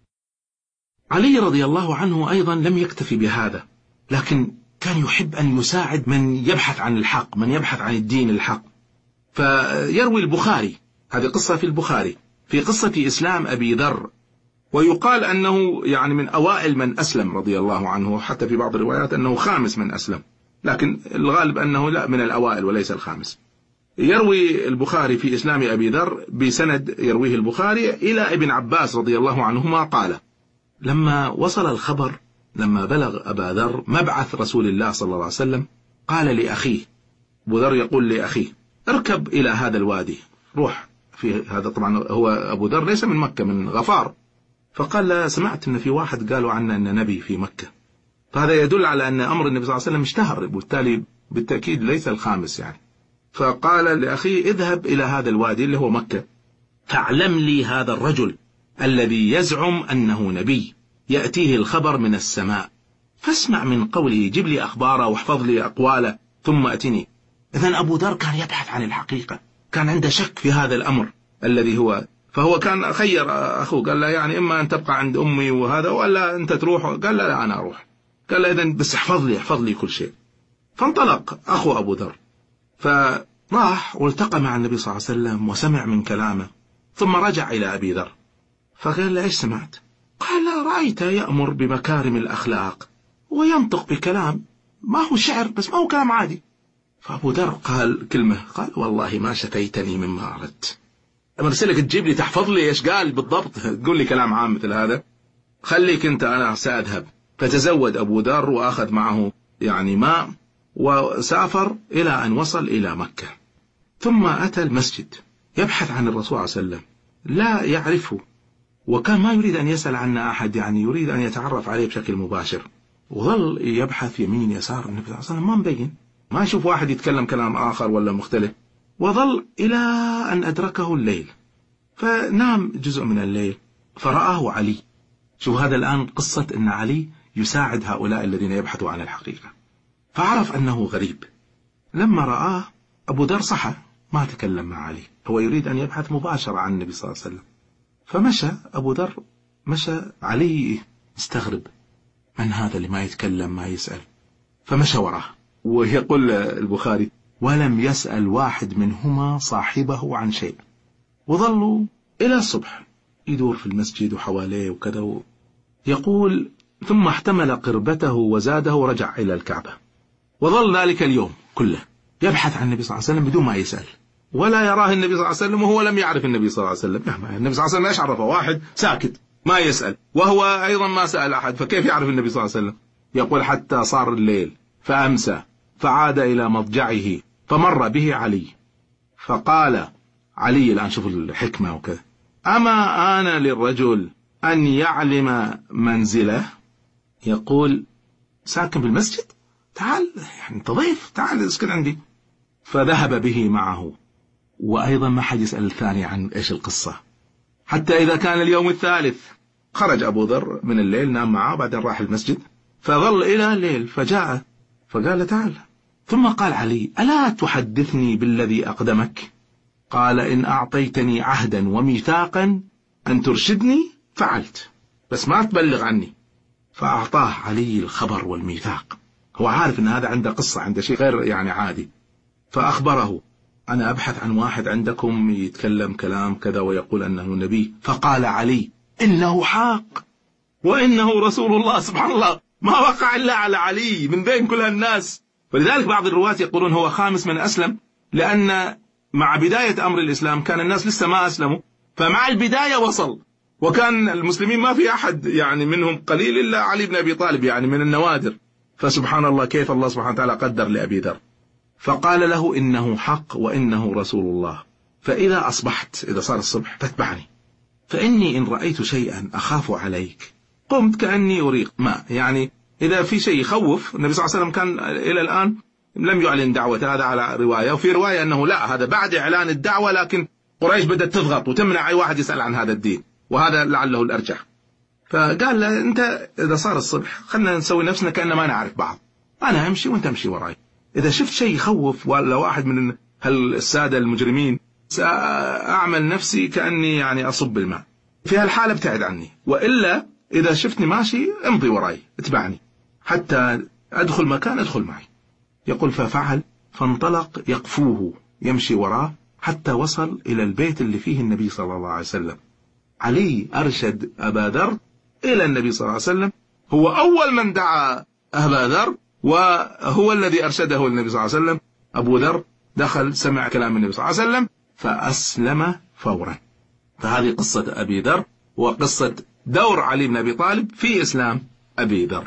علي رضي الله عنه أيضا لم يكتفي بهذا، لكن كان يحب أن يساعد من يبحث عن الحق، من يبحث عن الدين الحق. فيروي البخاري، هذه قصة في البخاري، في قصة إسلام أبي ذر، ويقال أنه يعني من أوائل من أسلم رضي الله عنه، حتى في بعض الروايات أنه خامس من أسلم، لكن الغالب أنه لا، من الأوائل وليس الخامس. يروي البخاري في إسلام أبي ذر بسند يرويه البخاري إلى ابن عباس رضي الله عنهما قال لما وصل الخبر، لما بلغ أبا ذر مبعث رسول الله صلى الله عليه وسلم، قال لأخيه، أبو ذر يقول لأخيه اركب إلى هذا الوادي، روح في هذا. طبعا هو أبو ذر ليس من مكة، من غفار. فقال لا، سمعت أن في واحد قالوا عنه أن نبي في مكة، فهذا يدل على أن أمر النبي صلى الله عليه وسلم اشتهر، وبالتالي بالتأكيد ليس الخامس يعني. فقال لأخيه اذهب إلى هذا الوادي اللي هو مكة، تعلم لي هذا الرجل الذي يزعم أنه نبي يأتيه الخبر من السماء، فاسمع من قوله، جيب لي أخباره واحفظ لي أقواله ثم أتني. إذن أبو ذر كان يبحث عن الحقيقة، كان عنده شك في هذا الأمر الذي هو، فهو كان خير أخوه، قال له يعني إما أن تبقى عند أمي وهذا ولا أنت تروح، قال له لا أنا أروح، قال له إذن بس احفظ لي احفظ لي كل شيء. فانطلق أخو أبو ذر، فراح والتقى مع النبي صلى الله عليه وسلم وسمع من كلامه، ثم رجع إلى أبي ذر فقال له إيش سمعت؟ قال لا، رأيت يأمر بمكارم الأخلاق وينطق بكلام ما هو شعر، بس ما هو كلام عادي. فأبو ذر قال كلمة، قال والله ما شفيتني مما أردت، أرسلك تجيب لي تحفظ لي إيش قال بالضبط، تقول لي كلام عام مثل هذا، خليك أنت أنا سأذهب. فتزود أبو ذر وأخذ معه يعني ماء وسافر إلى أن وصل إلى مكة. ثم أتى المسجد يبحث عن الرسول صلى الله عليه وسلم، لا يعرفه، وكان ما يريد أن يسأل عنه أحد، يعني يريد أن يتعرف عليه بشكل مباشر. وظل يبحث يمين يسار، النبي صلى الله عليه وسلم ما مبين، ما يشوف واحد يتكلم كلام آخر ولا مختلف. وظل إلى أن أدركه الليل، فنام جزء من الليل فرآه علي. شوف هذا الآن قصة أن علي يساعد هؤلاء الذين يبحثوا عن الحقيقة، فعرف أنه غريب. لما رآه أبو ذر صحى، ما تكلم مع علي، هو يريد أن يبحث مباشرة عن النبي صلى الله عليه وسلم. فمشى أبو ذر، مشى علي استغرب، من هذا اللي ما يتكلم ما يسأل؟ فمشى وراه. ويقول البخاري ولم يسأل واحد منهما صاحبه عن شيء، وظلوا إلى الصبح يدور في المسجد وحواليه وكذا. يقول ثم احتمل قربته وزاده ورجع إلى الكعبة، وظل ذلك اليوم كله يبحث عن النبي صلى الله عليه وسلم بدون ما يسأل، ولا يراه النبي صلى الله عليه وسلم، وهو لم يعرف النبي صلى الله عليه وسلم. النبي صلى الله عليه وسلم ايش عرفه؟ واحد ساكت ما يسأل، وهو أيضا ما سأل أحد، فكيف يعرف النبي صلى الله عليه وسلم؟ يقول حتى صار الليل فأمسى، فعاد إلى مضجعه، فمر به علي، فقال علي، الآن شوف الحكمة وكذا، أما آن للرجل أن يعلم منزله؟ يقول ساكن بالمسجد، تعال يعني أنت ضيف، تعال اسكن عندي. فذهب به معه، وأيضا ما حد يسأل الثاني عن إيش القصة، حتى إذا كان اليوم الثالث خرج أبو ذر من الليل، نام معه، بعدين راح المسجد، فظل إلى الليل، فجاء فقال تعال. ثم قال علي ألا تحدثني بالذي أقدمك؟ قال إن أعطيتني عهدا وميثاقا أن ترشدني فعلت، بس ما تبلغ عني. فأعطاه علي الخبر والميثاق، هو عارف أن هذا عنده قصة، عنده شيء غير يعني عادي. فأخبره أنا أبحث عن واحد عندكم يتكلم كلام كذا ويقول أنه نبي. فقال علي إنه حق وإنه رسول الله. سبحان الله، ما وقع إلا على علي من بين كل الناس. ولذلك بعض الرواة يقولون هو خامس من أسلم، لأن مع بداية أمر الإسلام كان الناس لسه ما أسلموا، فمع البداية وصل، وكان المسلمين ما في أحد يعني منهم قليل إلا علي بن أبي طالب، يعني من النوادر. فسبحان الله كيف الله سبحانه وتعالى قدر لأبي ذر. فقال له إنه حق وإنه رسول الله، فإذا أصبحت، إذا صار الصبح فاتبعني، فإني إن رأيت شيئا أخاف عليك قمت كأني أريق ماء. يعني إذا في شيء يخوف، النبي صلى الله عليه وسلم كان إلى الآن لم يعلن دعوة، هذا على رواية، وفي رواية أنه لا، هذا بعد إعلان الدعوة، لكن قريش بدأت تضغط وتمنع أي واحد يسأل عن هذا الدين، وهذا لعله الأرجح. فقال له أنت إذا صار الصبح خلنا نسوي نفسنا كأننا ما نعرف بعض، أنا أمشي وأنت أمشي وراي، إذا شفت شيء يخوف ولا واحد من السادة المجرمين سأعمل نفسي كأني يعني أصب الماء، في هالحالة ابتعد عني، وإلا إذا شفتني ماشي امضي وراي اتبعني حتى أدخل مكان أدخل معي. يقول ففعل، فانطلق يقفوه يمشي وراه حتى وصل إلى البيت اللي فيه النبي صلى الله عليه وسلم. علي أرشد أبا ذر إلى النبي صلى الله عليه وسلم، هو أول من دعا أبا ذر، وهو الذي أرشده النبي صلى الله عليه وسلم. أبو ذر دخل سمع كلام النبي صلى الله عليه وسلم فأسلم فورا. فهذه قصة أبي ذر، وقصة دور علي بن أبي طالب في إسلام أبي ذر.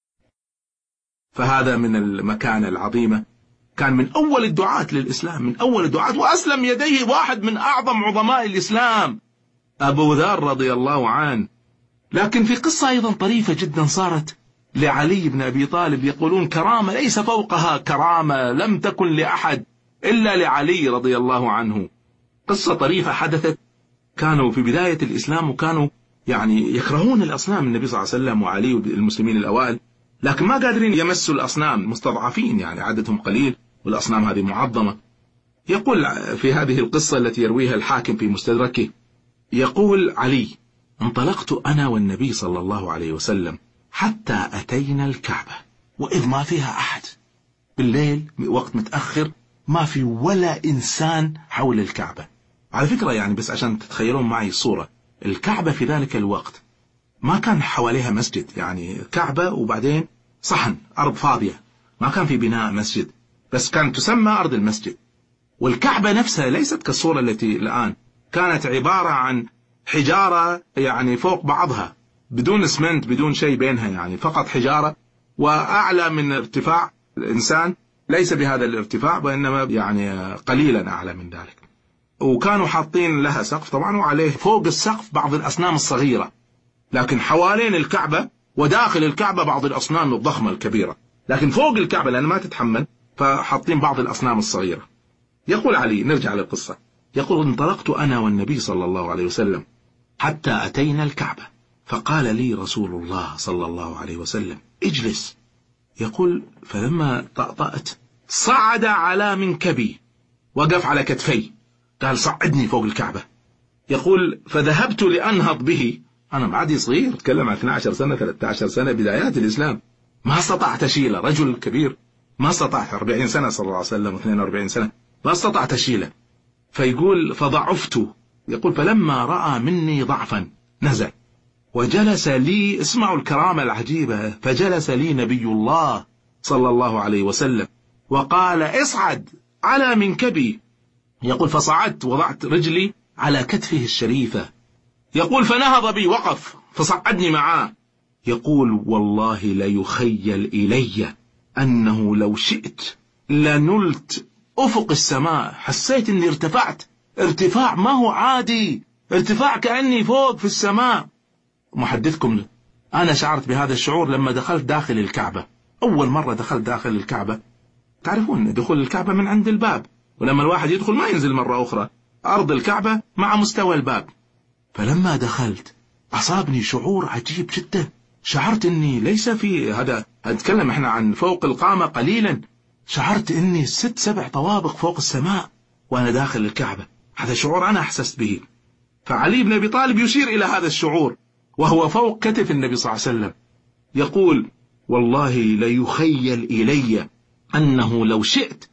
فهذا من المكانة العظيمة، كان من أول الدعاة للإسلام، من أول الدعاة، وأسلم يديه واحد من أعظم عظماء الإسلام أبو ذر رضي الله عنه. لكن في قصة أيضا طريفة جدا صارت لعلي بن أبي طالب، يقولون كرامة ليس فوقها كرامة لم تكن لأحد إلا لعلي رضي الله عنه. قصة طريفة حدثت، كانوا في بداية الإسلام وكانوا يعني يكرهون الأصنام، النبي صلى الله عليه وسلم وعلي المسلمين الأوائل، لكن ما قادرين يمسوا الأصنام، مستضعفين يعني عددهم قليل والأصنام هذه معظمة. يقول في هذه القصة التي يرويها الحاكم في مستدركه، يقول علي انطلقت أنا والنبي صلى الله عليه وسلم حتى أتينا الكعبة وإذ ما فيها أحد، بالليل وقت متأخر ما في ولا إنسان حول الكعبة. على فكرة يعني بس عشان تتخيلون معي الصورة، الكعبة في ذلك الوقت ما كان حواليها مسجد، يعني كعبة وبعدين صحن أرض فاضية، ما كان في بناء مسجد، بس كانت تسمى أرض المسجد. والكعبة نفسها ليست كالصورة التي الآن، كانت عبارة عن حجارة يعني فوق بعضها بدون اسمنت، بدون شيء بينها، يعني فقط حجارة، وأعلى من ارتفاع الإنسان، ليس بهذا الارتفاع وإنما يعني قليلا أعلى من ذلك. وكانوا حاطين لها سقف طبعا، وعليه فوق السقف بعض الأصنام الصغيرة، لكن حوالين الكعبة وداخل الكعبة بعض الأصنام الضخمة الكبيرة، لكن فوق الكعبة لأن ما تتحمل فحاطين بعض الأصنام الصغيرة. يقول علي، نرجع للقصة، يقول انطلقت أنا والنبي صلى الله عليه وسلم حتى أتينا الكعبة، فقال لي رسول الله صلى الله عليه وسلم اجلس. يقول فلما طأطأت صعد على منكبي، وقف على كتفي، قال صعدني فوق الكعبة. يقول فذهبت لأنهض به، أنا بعدي صغير، تكلم عن اثنتي عشرة سنة ثلاثة عشر سنة بدايات الإسلام، ما استطعت أشيله، رجل كبير ما استطعت، أربعين سنة صلى الله عليه وسلم واثنين وأربعين سنة ما استطعت أشيله. فيقول فضعفت، يقول فلما رأى مني ضعفا نزل وجلس لي، اسمعوا الكرامة العجيبة، فجلس لي نبي الله صلى الله عليه وسلم وقال اصعد على منكبي. يقول فصعدت وضعت رجلي على كتفه الشريفة. يقول فنهض بي، وقف فصعدني معاه. يقول والله ليخيل إلي أنه لو شئت لنلت أفق السماء، حسيت أني ارتفعت ارتفاع ما هو عادي، ارتفاع كأني فوق في السماء. محدثكم أنا شعرت بهذا الشعور لما دخلت داخل الكعبة، أول مرة دخلت داخل الكعبة. تعرفون دخول الكعبة من عند الباب، ولما الواحد يدخل ما ينزل مرة أخرى، أرض الكعبة مع مستوى الباب. فلما دخلت أصابني شعور عجيب جدا، شعرت أني ليس في هذا، أتكلم إحنا عن فوق القامة قليلا، شعرت أني ست سبع طوابق فوق السماء وأنا داخل الكعبة. هذا شعور أنا أحسست به. فعلي بن أبي طالب يشير إلى هذا الشعور وهو فوق كتف النبي صلى الله عليه وسلم، يقول والله ليخيل إلي أنه لو شئت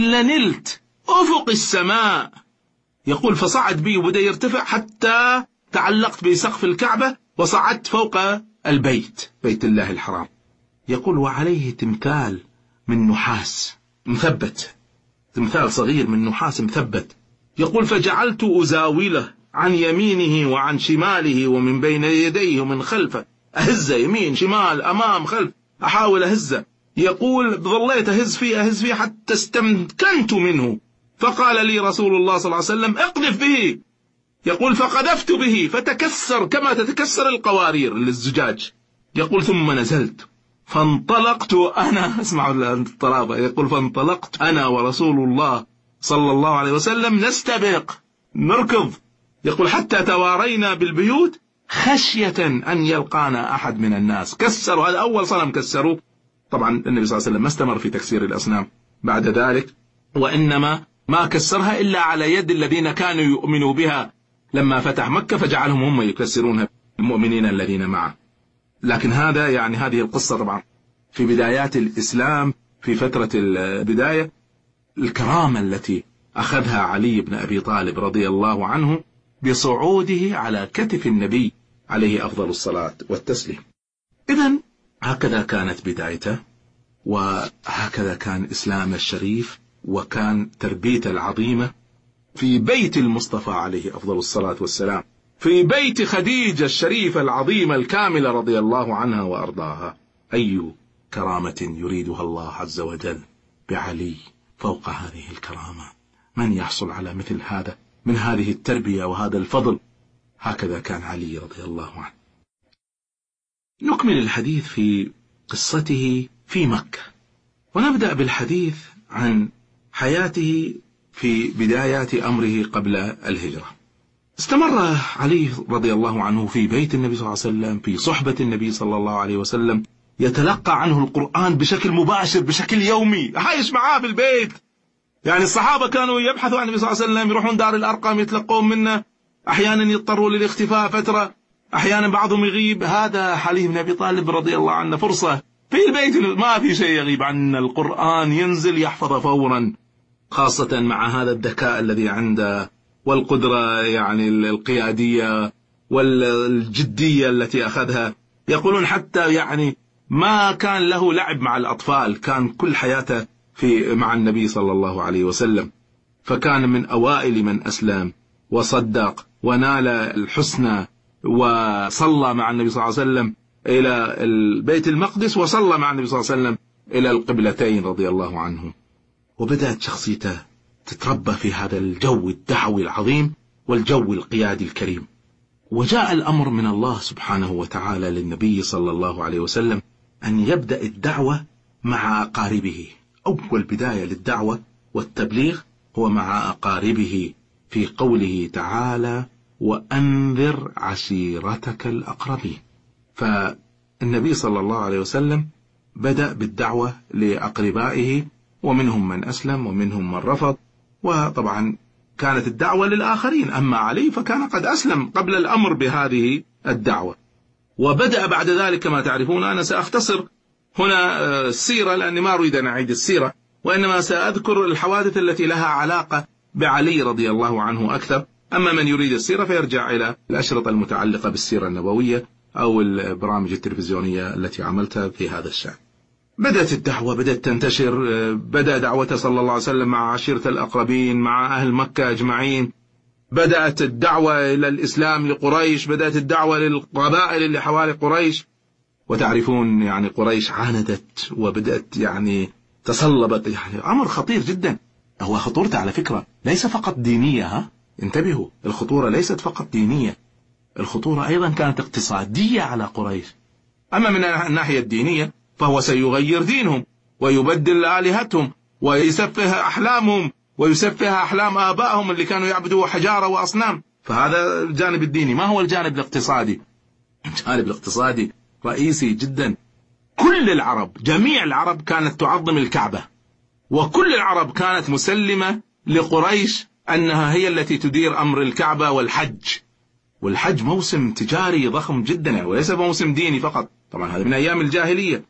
لنلت أفق السماء. يقول فصعد بي وبدأ يرتفع حتى تعلقت بسقف الكعبة وصعدت فوق البيت، بيت الله الحرام. يقول وعليه تمثال من نحاس مثبت، تمثال صغير من نحاس مثبت. يقول فجعلت أزاوله عن يمينه وعن شماله ومن بين يديه ومن خلفه، أهز يمين شمال أمام خلف، أحاول أهزه. يقول ظليت أهز فيه أهز فيه حتى استمكنت منه، فقال لي رسول الله صلى الله عليه وسلم اقذف به. يقول فقذفت به فتكسر كما تتكسر القوارير للزجاج. يقول ثم نزلت فانطلقت أنا، اسمعوا الطرابة، يقول فانطلقت أنا ورسول الله صلى الله عليه وسلم نستبق نركض. يقول حتى توارينا بالبيوت خشية أن يلقانا أحد من الناس. كسروا، هذا أول صنم كسروا. طبعا النبي صلى الله عليه وسلم ما استمر في تكسير الأصنام بعد ذلك، وإنما ما كسرها إلا على يد الذين كانوا يؤمنوا بها لما فتح مكة، فجعلهم هم يكسرونها المؤمنين الذين معه. لكن هذا يعني هذه القصة طبعا في بدايات الإسلام، في فترة البداية، الكرامة التي أخذها علي بن أبي طالب رضي الله عنه بصعوده على كتف النبي عليه أفضل الصلاة والتسليم. إذن هكذا كانت بدايته، وهكذا كان إسلام الشريف، وكان تربيته العظيمة في بيت المصطفى عليه أفضل الصلاة والسلام، في بيت خديجة الشريفة العظيمة الكاملة رضي الله عنها وأرضاها. أي كرامة يريدها الله عز وجل بعلي فوق هذه الكرامة؟ من يحصل على مثل هذا من هذه التربية وهذا الفضل؟ هكذا كان علي رضي الله عنه. نكمل الحديث في قصته في مكة، ونبدأ بالحديث عن حياته في بدايات أمره قبل الهجرة. استمر علي رضي الله عنه في بيت النبي صلى الله عليه وسلم، في صحبة النبي صلى الله عليه وسلم، يتلقى عنه القرآن بشكل مباشر بشكل يومي، عايش معاه في البيت. يعني الصحابة كانوا يبحثوا عن النبي صلى الله عليه وسلم، يروحون دار الأرقم يتلقون منه، أحيانا يضطروا للاختفاء فترة، أحيانا بعضهم يغيب. هذا علي بن أبي طالب رضي الله عنه فرصة في البيت، ما في شيء يغيب عن القرآن، ينزل يحفظه فورا، خاصة مع هذا الذكاء الذي عنده والقدرة يعني القيادية والجدية التي أخذها. يقولون حتى يعني ما كان له لعب مع الأطفال، كان كل حياته في مع النبي صلى الله عليه وسلم، فكان من أوائل من أسلم وصدق ونال الحسنى، وصلى مع النبي صلى الله عليه وسلم إلى البيت المقدس، وصلى مع النبي صلى الله عليه وسلم إلى القبلتين رضي الله عنه. وبدأت شخصيته تتربى في هذا الجو الدعوي العظيم والجو القيادي الكريم. وجاء الأمر من الله سبحانه وتعالى للنبي صلى الله عليه وسلم أن يبدأ الدعوة مع أقاربه. أول بداية للدعوة والتبليغ هو مع أقاربه، في قوله تعالى: وأنذر عشيرتك الأقربين. فالنبي صلى الله عليه وسلم بدأ بالدعوة لأقربائه، ومنهم من أسلم ومنهم من رفض، وطبعا كانت الدعوة للآخرين. أما علي فكان قد أسلم قبل الأمر بهذه الدعوة. وبدأ بعد ذلك كما تعرفون. أنا سأختصر هنا السيرة لأني ما أريد أن أعيد السيرة، وإنما سأذكر الحوادث التي لها علاقة بعلي رضي الله عنه أكثر. أما من يريد السيرة فيرجع إلى الأشرطة المتعلقة بالسيرة النبوية أو البرامج التلفزيونية التي عملتها في هذا الشأن. بدأت الدعوة، بدأت تنتشر. بدأ دعوته صلى الله عليه وسلم مع عشيرة الأقربين، مع أهل مكة أجمعين. بدأت الدعوة إلى الإسلام لقريش، بدأت الدعوة للقبائل اللي حوالي قريش. وتعرفون يعني قريش عاندت وبدأت يعني تصلبت، يعني أمر خطير جدا. هو خطورته على فكرة ليس فقط دينية، ها انتبهوا، الخطورة ليست فقط دينية، الخطورة أيضا كانت اقتصادية على قريش. أما من الناحية الدينية فهو سيغير دينهم ويبدل آلهتهم ويسفه أحلامهم ويسفه أحلام آبائهم اللي كانوا يعبدوا حجارة وأصنام. فهذا الجانب الديني. ما هو الجانب الاقتصادي؟ الجانب الاقتصادي رئيسي جدا. كل العرب، جميع العرب كانت تعظم الكعبة، وكل العرب كانت مسلمة لقريش أنها هي التي تدير أمر الكعبة والحج. والحج موسم تجاري ضخم جدا وليس موسم ديني فقط. طبعا هذا من أيام الجاهلية.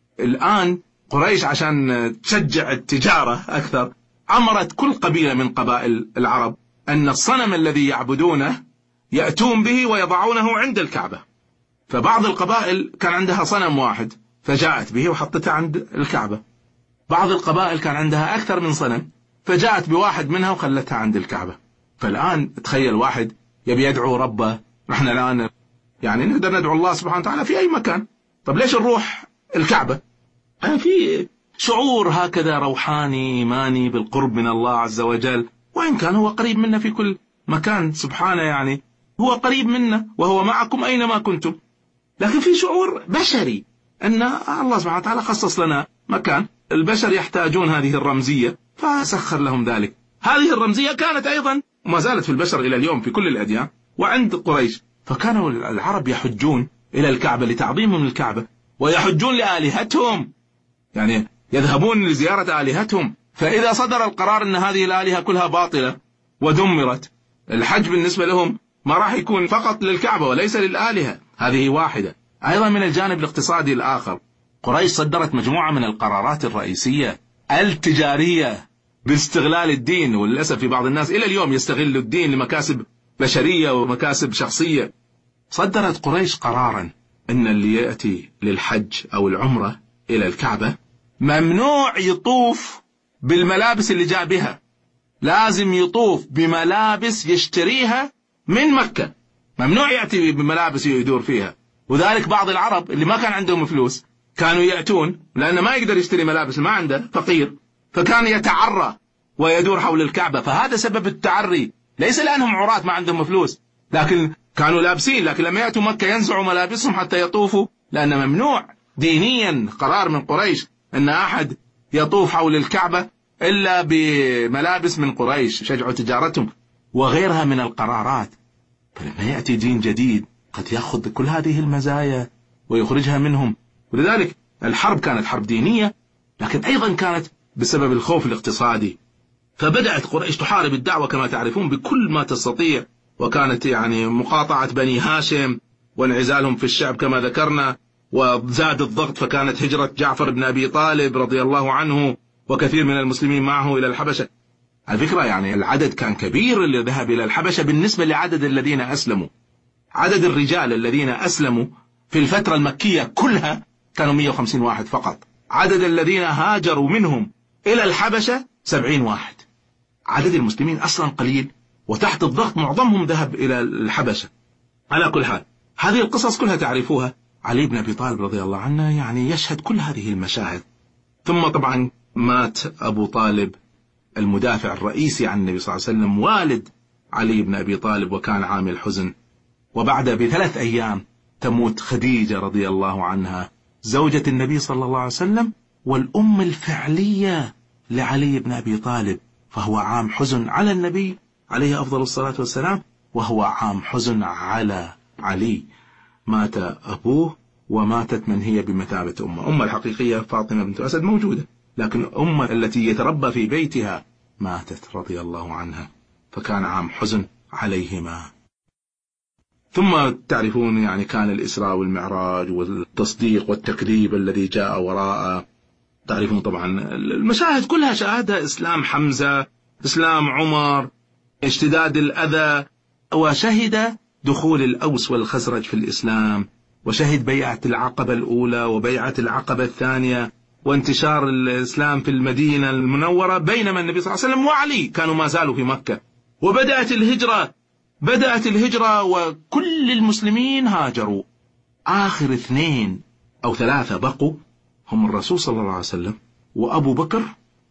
الآن قريش عشان تشجع التجارة أكثر أمرت كل قبيلة من قبائل العرب أن الصنم الذي يعبدونه يأتون به ويضعونه عند الكعبة. فبعض القبائل كان عندها صنم واحد فجاءت به وحطته عند الكعبة. بعض القبائل كان عندها أكثر من صنم فجاءت بواحد منها وخلتها عند الكعبة. فالآن تخيل واحد يبي يدعو ربه. نحن الآن يعني نقدر ندعو الله سبحانه وتعالى في أي مكان. طب ليش نروح الكعبة؟ في شعور هكذا روحاني إيماني بالقرب من الله عز وجل، وإن كان هو قريب منا في كل مكان سبحانه، يعني هو قريب منا وهو معكم أينما كنتم. لكن في شعور بشري أن الله سبحانه وتعالى خصص لنا مكان. البشر يحتاجون هذه الرمزية فسخر لهم ذلك. هذه الرمزية كانت أيضا ما زالت في البشر إلى اليوم في كل الأديان وعند قريش. فكانوا العرب يحجون إلى الكعبة لتعظيمهم الكعبة، ويحجون لآلهتهم، يعني يذهبون لزيارة آلهتهم. فإذا صدر القرار أن هذه الآلهة كلها باطلة ودمرت، الحج بالنسبة لهم ما راح يكون فقط للكعبة وليس للآلهة. هذه واحدة. أيضا من الجانب الاقتصادي الآخر، قريش صدرت مجموعة من القرارات الرئيسية التجارية باستغلال الدين. وللأسف في بعض الناس إلى اليوم يستغل الدين لمكاسب بشرية ومكاسب شخصية. صدرت قريش قرارا أن اللي يأتي للحج أو العمرة إلى الكعبة ممنوع يطوف بالملابس اللي جاء بها، لازم يطوف بملابس يشتريها من مكة، ممنوع يأتي بملابس يدور فيها. وذلك بعض العرب اللي ما كان عندهم فلوس كانوا يأتون، لأنه ما يقدر يشتري ملابس، ما عنده، فقير، فكان يتعرى ويدور حول الكعبة. فهذا سبب التعري، ليس لأنهم عراة ما عندهم فلوس، لكن كانوا لابسين، لكن لما يأتوا مكة ينزعوا ملابسهم حتى يطوفوا، لأن ممنوع دينيا قرار من قريش أن أحد يطوف حول الكعبة إلا بملابس من قريش، شجعوا تجارتهم وغيرها من القرارات. فلما يأتي دين جديد قد يأخذ كل هذه المزايا ويخرجها منهم. ولذلك الحرب كانت حرب دينية، لكن أيضا كانت بسبب الخوف الاقتصادي. فبدأت قريش تحارب الدعوة كما تعرفون بكل ما تستطيع، وكانت يعني مقاطعة بني هاشم وانعزالهم في الشعب كما ذكرنا، وزاد الضغط، فكانت هجرة جعفر بن أبي طالب رضي الله عنه وكثير من المسلمين معه إلى الحبشة. على فكرة يعني العدد كان كبير اللي ذهب إلى الحبشة بالنسبة لعدد الذين أسلموا. عدد الرجال الذين أسلموا في الفترة المكية كلها كانوا مئة وخمسين واحد فقط. عدد الذين هاجروا منهم إلى الحبشة سبعين واحد. عدد المسلمين أصلا قليل، وتحت الضغط معظمهم ذهب إلى الحبشة. على كل حال هذه القصص كلها تعرفوها. علي بن أبي طالب رضي الله عنه يعني يشهد كل هذه المشاهد. ثم طبعا مات أبو طالب المدافع الرئيسي عن النبي صلى الله عليه وسلم، والد علي بن أبي طالب، وكان عامل حزن. وبعد بثلاث أيام تموت خديجة رضي الله عنها زوجة النبي صلى الله عليه وسلم والأم الفعلية لعلي بن أبي طالب. فهو عام حزن على النبي عليه أفضل الصلاة والسلام، وهو عام حزن على علي. مات أبوه وماتت من هي بمثابة أمه. أمه الحقيقية فاطمة بنت أسد موجودة، لكن أمه التي يتربى في بيتها ماتت رضي الله عنها، فكان عام حزن عليهما. ثم تعرفون يعني كان الإسراء والمعراج والتصديق والتكذيب الذي جاء وراءه. تعرفون طبعا المشاهد كلها شاهدها إسلام حمزة، إسلام عمر، اشتداد الأذى، وشهد دخول الأوس والخزرج في الإسلام، وشهد بيعة العقبة الأولى وبيعة العقبة الثانية، وانتشار الإسلام في المدينة المنورة، بينما النبي صلى الله عليه وسلم وعلي كانوا ما زالوا في مكة. وبدأت الهجرة بدأت الهجرة وكل المسلمين هاجروا. آخر اثنين أو ثلاثة بقوا هم الرسول صلى الله عليه وسلم وأبو بكر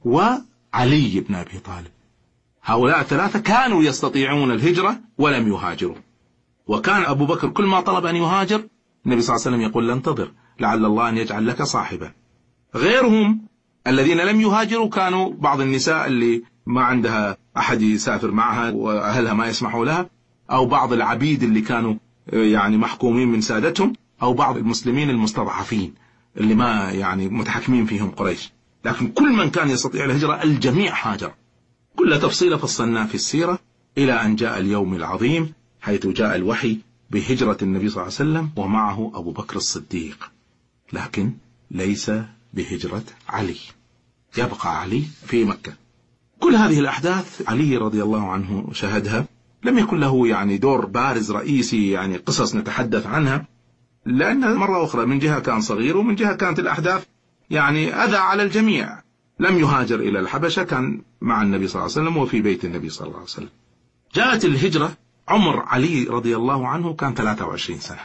وعلي بن أبي طالب. هؤلاء الثلاثة كانوا يستطيعون الهجرة ولم يهاجروا. وكان أبو بكر كل ما طلب أن يهاجر النبي صلى الله عليه وسلم يقول لا انتظر لعل الله أن يجعل لك صاحبا. غيرهم الذين لم يهاجروا كانوا بعض النساء اللي ما عندها أحد يسافر معها وأهلها ما يسمحوا لها، أو بعض العبيد اللي كانوا يعني محكومين من سادتهم، أو بعض المسلمين المستضعفين اللي ما يعني متحكمين فيهم قريش. لكن كل من كان يستطيع الهجرة الجميع هاجر. كل تفصيلة فصلناه في السيرة إلى أن جاء اليوم العظيم حيث جاء الوحي بهجرة النبي صلى الله عليه وسلم ومعه أبو بكر الصديق، لكن ليس بهجرة علي، يبقى علي في مكة. كل هذه الأحداث علي رضي الله عنه شهدها، لم يكن له يعني دور بارز رئيسي، يعني قصص نتحدث عنها، لأن مرة أخرى من جهة كان صغير ومن جهة كانت الأحداث يعني أذى على الجميع. لم يهاجر إلى الحبشة، كان مع النبي صلى الله عليه وسلم وفي بيت النبي صلى الله عليه وسلم. جاءت الهجرة، عمر علي رضي الله عنه كان ثلاثة وعشرين سنة،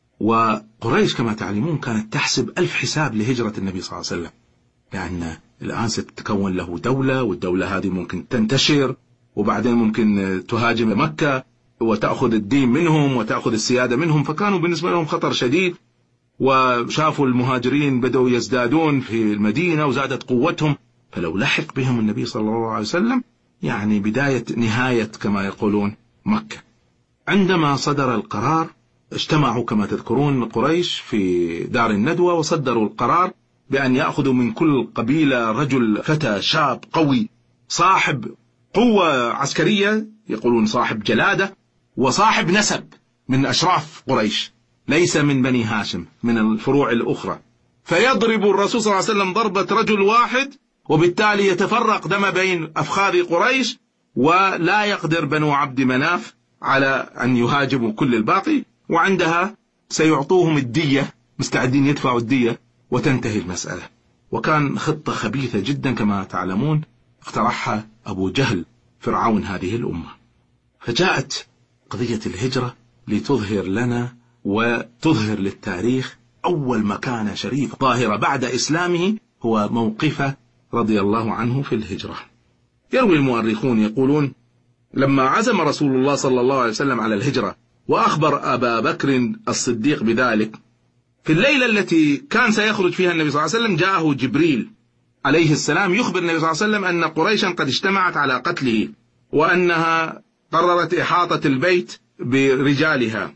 وقريش كما تعلمون كانت تحسب ألف حساب لهجرة النبي صلى الله عليه وسلم، لأن الآن ستتكون له دولة، والدولة هذه ممكن تنتشر وبعدين ممكن تهاجم مكة وتأخذ الدين منهم وتأخذ السيادة منهم، فكانوا بالنسبة لهم خطر شديد. وشافوا المهاجرين بدأوا يزدادون في المدينة وزادت قوتهم، فلو لحق بهم النبي صلى الله عليه وسلم يعني بداية نهاية كما يقولون مكة. عندما صدر القرار اجتمعوا كما تذكرون قريش في دار الندوة وصدروا القرار بأن يأخذوا من كل قبيلة رجل فتى شاب قوي صاحب قوة عسكرية، يقولون صاحب جلادة وصاحب نسب من أشراف قريش، ليس من بني هاشم، من الفروع الأخرى، فيضرب الرسول صلى الله عليه وسلم ضربة رجل واحد، وبالتالي يتفرق دم بين أفخاذ قريش، ولا يقدر بنو عبد مناف على أن يهاجموا كل الباقي، وعندها سيعطوهم الدية، مستعدين يدفعوا الدية وتنتهي المسألة. وكان خطة خبيثة جدا كما تعلمون اقترحها أبو جهل فرعون هذه الأمة. فجاءت قضية الهجرة لتظهر لنا وتظهر للتاريخ أول مكانة شريفة ظاهرة بعد إسلامه هو موقفه رضي الله عنه في الهجرة. يروي المؤرخون يقولون لما عزم رسول الله صلى الله عليه وسلم على الهجرة وأخبر أبا بكر الصديق بذلك، في الليلة التي كان سيخرج فيها النبي صلى الله عليه وسلم جاءه جبريل عليه السلام يخبر النبي صلى الله عليه وسلم أن قريشا قد اجتمعت على قتله، وأنها قررت إحاطة البيت برجالها،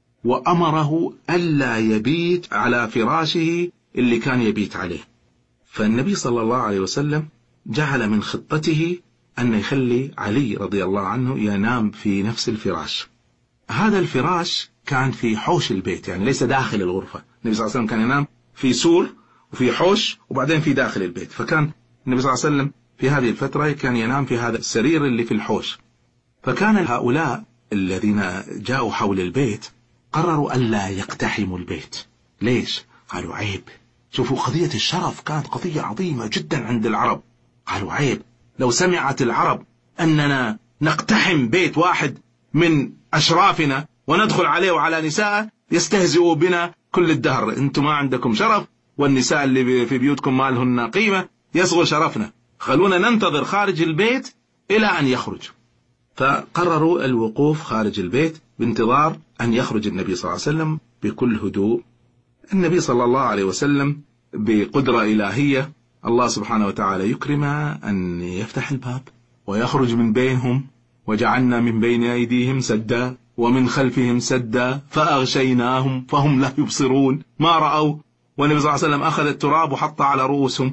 وأمره ألا يبيت على فراشه اللي كان يبيت عليه. فالنبي صلى الله عليه وسلم جعل من خطته أن يخلي علي رضي الله عنه ينام في نفس الفراش. هذا الفراش كان في حوش البيت، يعني ليس داخل الغرفة. النبي صلى الله عليه وسلم كان ينام في سور وفي حوش وبعدين في داخل البيت، فكان النبي صلى الله عليه وسلم في هذه الفترة كان ينام في هذا السرير اللي في الحوش. فكان هؤلاء الذين جاءوا حول البيت قرروا ألا يقتحموا البيت. ليش؟ قالوا عيب. شوفوا قضية الشرف كانت قضية عظيمة جدا عند العرب. قالوا عيب لو سمعت العرب أننا نقتحم بيت واحد من أشرافنا وندخل عليه وعلى نساء يستهزئوا بنا كل الدهر، أنتم ما عندكم شرف والنساء اللي في بيوتكم ما لهن قيمة، يصغر شرفنا، خلونا ننتظر خارج البيت إلى أن يخرج. فقرروا الوقوف خارج البيت بانتظار أن يخرج النبي صلى الله عليه وسلم بكل هدوء. النبي صلى الله عليه وسلم بقدرة إلهية الله سبحانه وتعالى يكرم أن يفتح الباب ويخرج من بينهم، وجعلنا من بين أيديهم سدا ومن خلفهم سدا فأغشيناهم فهم لا يبصرون ما رأوا. والنبي صلى الله عليه وسلم أخذ التراب وحط على رؤوسهم،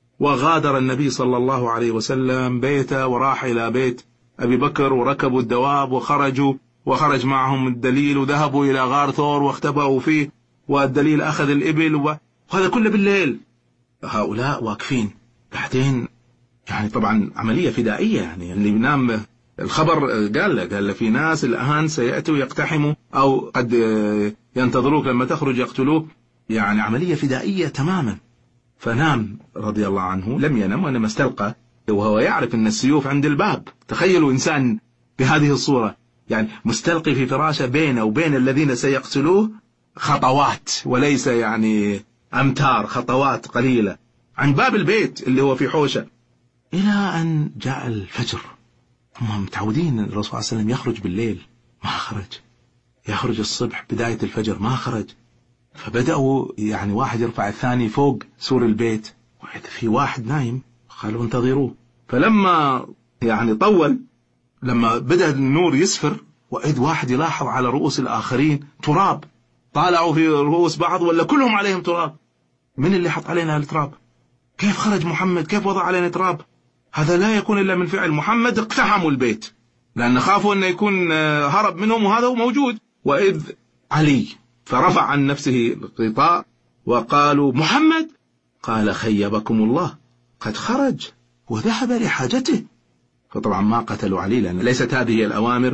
وغادر النبي صلى الله عليه وسلم بيته وراح إلى بيت أبي بكر، وركبوا الدواب وخرجوا، وخرج معهم الدليل وذهبوا إلى غار ثور واختبأوا فيه، والدليل أخذ الإبل، وهذا كله بالليل. هؤلاء واقفين بعدين، يعني طبعا عملية فدائية، يعني اللي بينام الخبر قال له قال له في ناس الآن سيأتوا يقتحموا أو قد ينتظروك لما تخرج يقتلوك، يعني عملية فدائية تماما. فنام رضي الله عنه، لم ينم وإنما استلقى وهو يعرف أن السيوف عند الباب. تخيلوا إنسان بهذه الصورة، يعني مستلقي في فراشه بينه وبين الذين سيقتلوه خطوات، وليس يعني أمتار، خطوات قليلة عن باب البيت اللي هو في حوشة، إلى أن جاء الفجر. هم متعودين الرسول صلى الله عليه وسلم يخرج بالليل، ما خرج، يخرج الصبح بداية الفجر ما خرج. فبدأوا يعني واحد يرفع الثاني فوق سور البيت، وإذا في واحد نايم قالوا انتظروه. فلما يعني طول، لما بدأ النور يسفر، وإذ واحد يلاحظ على رؤوس الآخرين تراب، طالعوا في رؤوس بعض ولا كلهم عليهم تراب. من اللي حط علينا التراب؟ كيف خرج محمد؟ كيف وضع علينا تراب؟ هذا لا يكون إلا من فعل محمد. اقتحموا البيت لأن خافوا أن يكون هرب منهم، وهذا هو موجود. وإذ علي فرفع عن نفسه الغطاء وقالوا محمد، قال خيبكم الله قد خرج وذهب لحاجته. فطبعا ما قتلوا علي لأن ليست هذه الأوامر،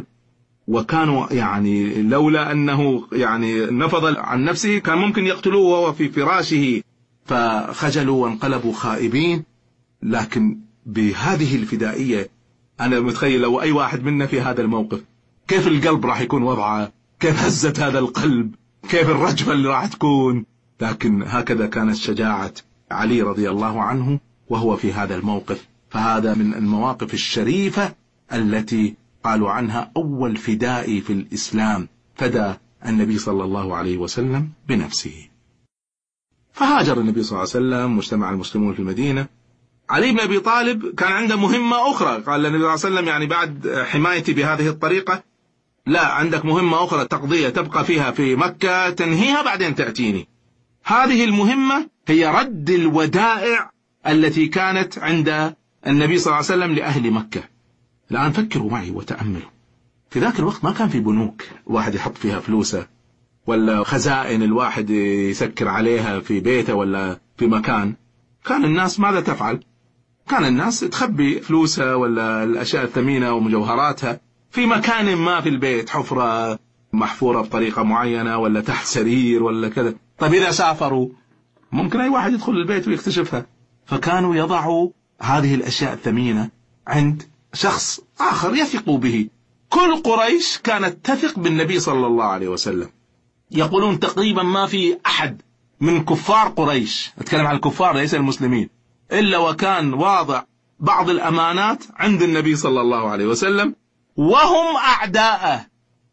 وكانوا يعني لولا أنه يعني نفض عن نفسه كان ممكن يقتلوه وهو في فراشه، فخجلوا وانقلبوا خائبين. لكن بهذه الفدائية أنا متخيل لو أي واحد منا في هذا الموقف كيف القلب راح يكون وضعه، كيف هزت هذا القلب، كيف الرجفة اللي راح تكون. لكن هكذا كانت شجاعة علي رضي الله عنه وهو في هذا الموقف. فهذا من المواقف الشريفة التي قالوا عنها أول فدائي في الإسلام، فدى النبي صلى الله عليه وسلم بنفسه. فهاجر النبي صلى الله عليه وسلم، مجتمع المسلمون في المدينة. علي بن أبي طالب كان عنده مهمة أخرى، قال النبي صلى الله عليه وسلم يعني بعد حمايتي بهذه الطريقة لا، عندك مهمة أخرى تقضية تبقى فيها في مكة تنهيها بعدين تأتيني. هذه المهمة هي رد الودائع التي كانت عند النبي صلى الله عليه وسلم لأهل مكة. الآن فكروا معي وتأملوا، في ذاك الوقت ما كان في بنوك الواحد يحط فيها فلوسه، ولا خزائن الواحد يسكر عليها في بيته ولا في مكان. كان الناس ماذا تفعل؟ كان الناس تخبي فلوسها ولا الأشياء الثمينة ومجوهراتها في مكان ما في البيت، حفرة محفورة بطريقة معينة ولا تحت سرير ولا كذا. طيب إذا سافروا ممكن أي واحد يدخل البيت ويكتشفها، فكانوا يضعوا هذه الأشياء الثمينة عند شخص آخر يثقوا به. كل قريش كانت تثق بالنبي صلى الله عليه وسلم. يقولون تقريبا ما في أحد من كفار قريش، أتكلم عن الكفار ليس المسلمين، إلا وكان واضع بعض الأمانات عند النبي صلى الله عليه وسلم، وهم أعداءه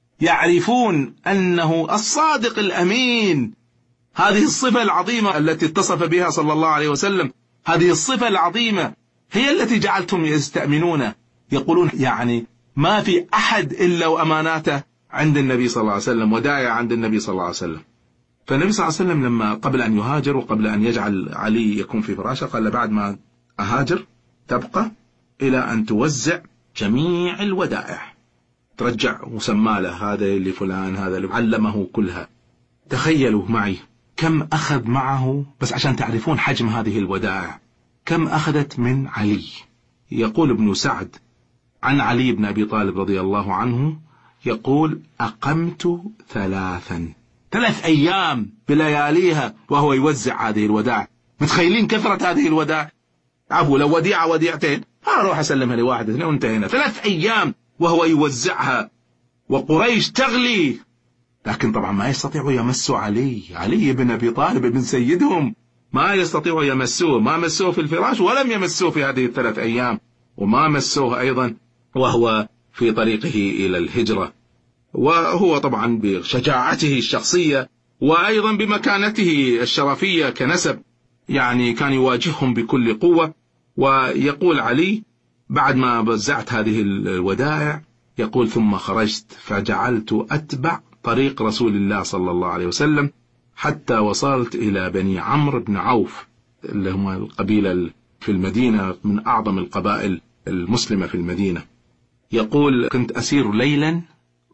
يعرفون أنه الصادق الأمين. هذه الصفة العظيمة التي اتصف بها صلى الله عليه وسلم، هذه الصفة العظيمة هي التي جعلتهم يستأمنون. يقولون يعني ما في أحد إلا وأماناته عند النبي صلى الله عليه وسلم، ودائع عند النبي صلى الله عليه وسلم. فالنبي صلى الله عليه وسلم لما قبل أن يهاجر وقبل أن يجعل علي يكون في فراشه قال بعد ما أهاجر تبقى إلى أن توزع جميع الودائع، ترجع مسمى له، هذا اللي فلان، هذا اللي علمه كلها. تخيلوا معي كم أخذ معه، بس عشان تعرفون حجم هذه الودائع، كم أخذت من علي. يقول ابن سعد عن علي بن أبي طالب رضي الله عنه، يقول أقمت ثلاثا ثلاث أيام بلياليها وهو يوزع هذه الودائع. متخيلين كثرة هذه الودائع؟ عفوا لو وديعة وديعتين أروح أسلمها لواحد اثنين وانتهينا. ثلاث أيام وهو يوزعها وقريش تغلي، لكن طبعا ما يستطيعوا يمسوا علي علي بن أبي طالب بن سيدهم، ما يستطيعوا يمسوه، ما مسوه في الفراش ولم يمسوه في هذه الثلاث أيام، وما مسوه أيضا وهو في طريقه إلى الهجرة. وهو طبعا بشجاعته الشخصية وأيضا بمكانته الشرفية كنسب يعني كان يواجههم بكل قوة. ويقول علي بعد ما وزعت هذه الودائع يقول: ثم خرجت فجعلت أتبع طريق رسول الله صلى الله عليه وسلم حتى وصلت إلى بني عمرو بن عوف اللي هم القبيلة في المدينة من أعظم القبائل المسلمة في المدينة. يقول: كنت أسير ليلا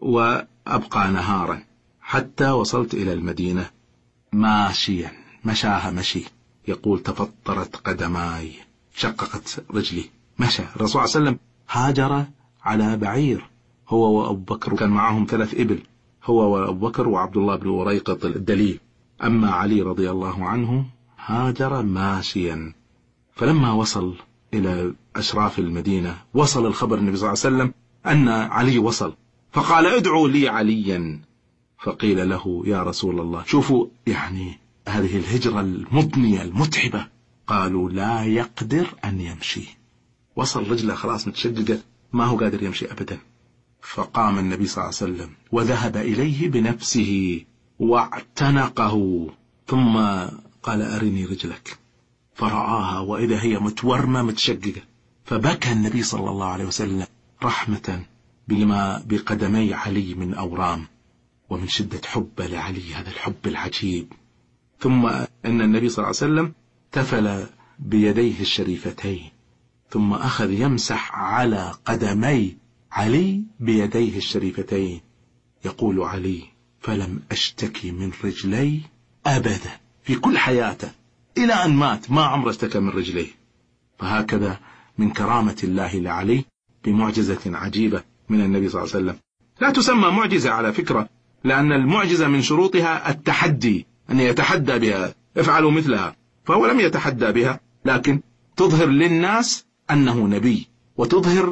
وأبقى نهارا حتى وصلت إلى المدينة ماشيا، مشاها مشي. يقول: تفطرت قدماي، شققت رجلي، مشى. الرسول صلى الله عليه وسلم هاجر على بعير هو وأبو بكر، كان معهم ثلاث إبل، هو وأبو بكر وعبد الله بن وريقط الدليل. أما علي رضي الله عنه هاجر ماشيا. فلما وصل إلى أشراف المدينة وصل الخبر النبي صلى الله عليه وسلم أن علي وصل، فقال: ادعوا لي عليا. فقيل له: يا رسول الله، شوفوا يعني هذه الهجرة المضنية المتعبة، قالوا: لا يقدر أن يمشي، وصل رجله خلاص متشققة، ما هو قادر يمشي أبدا. فقام النبي صلى الله عليه وسلم وذهب إليه بنفسه واعتنقه، ثم قال: أرني رجلك. فرآها وإذا هي متورمة متشققة، فبكى النبي صلى الله عليه وسلم رحمة بما بقدمي علي من أورام ومن شدة حبه لعلي، هذا الحب العجيب. ثم أن النبي صلى الله عليه وسلم تفل بيديه الشريفتين ثم أخذ يمسح على قدمي علي بيديه الشريفتين. يقول علي: فلم أشتكي من رجلي أبدا في كل حياته إلى أن مات، ما عمره اشتكى من رجليه. فهكذا من كرامة الله لعلي بمعجزة عجيبة من النبي صلى الله عليه وسلم. لا تسمى معجزة على فكرة، لأن المعجزة من شروطها التحدي، أن يتحدى بها، افعلوا مثلها. فهو لم يتحدى بها، لكن تظهر للناس أنه نبي، وتظهر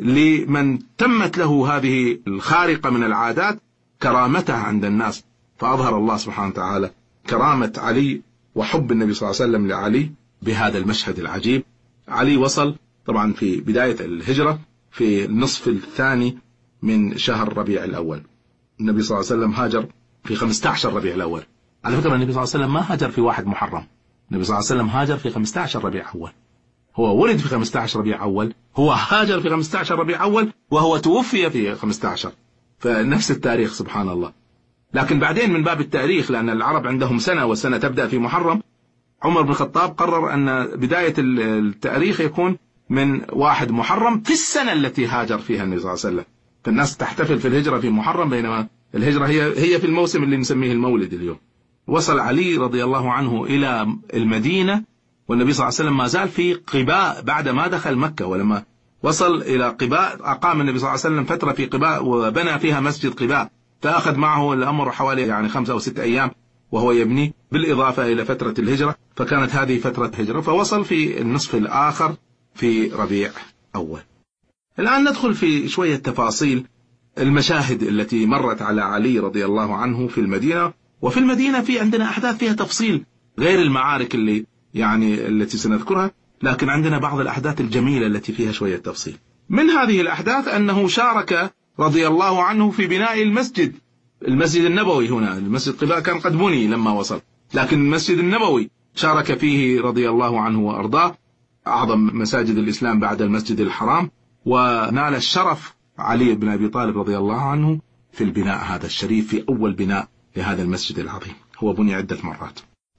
لمن تمت له هذه الخارقة من العادات كرامتها عند الناس. فأظهر الله سبحانه وتعالى كرامة علي وحب النبي صلى الله عليه وسلم لعلي بهذا المشهد العجيب. علي وصل طبعا في بداية الهجرة في النصف الثاني من شهر ربيع الأول. النبي صلى الله عليه وسلم هاجر في خمسة عشر ربيع الأول. على فكرة النبي صلى الله عليه وسلم ما هاجر في واحد محرم، النبي صلى الله عليه وسلم هاجر في خمسة عشر ربيع أول. هو ولد في خمسة عشر ربيع أول، هو هاجر في خمسة عشر ربيع أول، وهو توفي في خمسة عشر، فنفس التاريخ سبحان الله. لكن بعدين من باب التاريخ، لأن العرب عندهم سنة والسنة تبدأ في محرم، عمر بن الخطاب قرر أن بداية التاريخ يكون من واحد محرم في السنة التي هاجر فيها النبي صلى الله عليه وسلم. فالناس تحتفل في الهجرة في محرم، بينما الهجرة هي هي في الموسم اللي نسميه المولد اليوم. وصل علي رضي الله عنه إلى المدينة والنبي صلى الله عليه وسلم ما زال في قباء بعد ما دخل مكة. ولما وصل إلى قباء أقام النبي صلى الله عليه وسلم فترة في قباء وبنى فيها مسجد قباء، فأخذ معه الأمر حوالي يعني خمسة أو ستة أيام وهو يبني، بالإضافة إلى فترة الهجرة، فكانت هذه فترة هجرة. فوصل في النصف الآخر في ربيع أول. الآن ندخل في شوية تفاصيل المشاهد التي مرت على علي رضي الله عنه في المدينة. وفي المدينة في عندنا أحداث فيها تفصيل غير المعارك اللي يعني التي سنذكرها، لكن عندنا بعض الأحداث الجميلة التي فيها شوية تفصيل. من هذه الأحداث أنه شارك رضي الله عنه في بناء المسجد المسجد النبوي. هنا المسجد قباء كان قد بني لما وصل، لكن المسجد النبوي شارك فيه رضي الله عنه وأرضاه، أعظم مساجد الإسلام بعد المسجد الحرام. ونال الشرف علي بن أبي طالب رضي الله عنه في البناء هذا الشريف، في أول بناء لهذا المسجد العظيم، هو بني عدة مرات.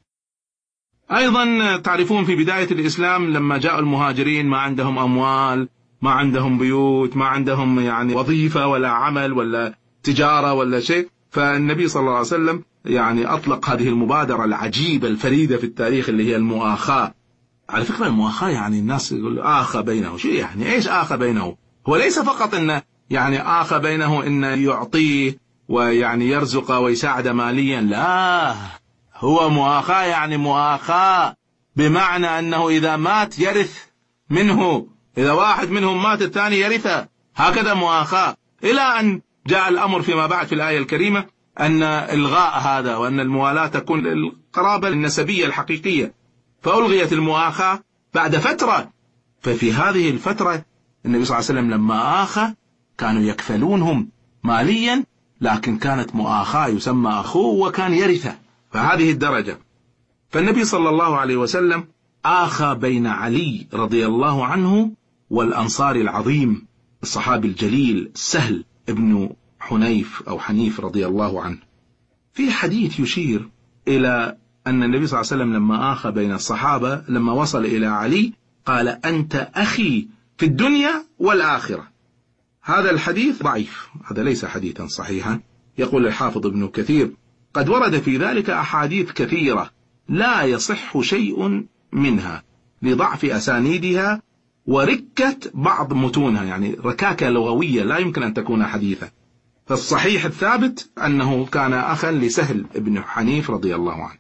أيضا تعرفون في بداية الإسلام لما جاء المهاجرين ما عندهم أموال، ما عندهم بيوت، ما عندهم يعني وظيفة ولا عمل ولا تجارة ولا شيء، فالنبي صلى الله عليه وسلم يعني أطلق هذه المبادرة العجيبة الفريدة في التاريخ اللي هي المؤاخاة. على فكرة المؤاخاة يعني الناس يقول آخى بينه، شو يعني إيش آخى بينه؟ هو ليس فقط إنه يعني آخى بينه إنه يعطيه ويعني يرزق ويساعد ماليا، لا، هو مؤاخاة يعني مؤاخاة بمعنى أنه إذا مات يرث منه، إذا واحد منهم مات الثاني يرثه، هكذا مؤاخاة، إلى أن جاء الأمر فيما بعد في الآية الكريمة أن إلغاء هذا، وأن الموالاة تكون القرابة النسبية الحقيقية، فألغيت المؤاخاة بعد فترة. ففي هذه الفترة النبي صلى الله عليه وسلم لما آخى كانوا يكفلونهم ماليا، لكن كانت مؤاخاة يسمى أخوه وكان يرثه، فهذه الدرجة. فالنبي صلى الله عليه وسلم آخى بين علي رضي الله عنه والأنصاري العظيم الصحابي الجليل سهل ابن حنيف أو حنيف رضي الله عنه. في حديث يشير إلى أن النبي صلى الله عليه وسلم لما آخى بين الصحابة لما وصل إلى علي قال: أنت أخي في الدنيا والآخرة. هذا الحديث ضعيف، هذا ليس حديثا صحيحا. يقول الحافظ ابن كثير: قد ورد في ذلك أحاديث كثيرة لا يصح شيء منها لضعف أسانيدها وركة بعض متونها، يعني ركاكة لغوية لا يمكن أن تكون حديثا. فالصحيح الثابت أنه كان أخا لسهل ابن حنيف رضي الله عنه.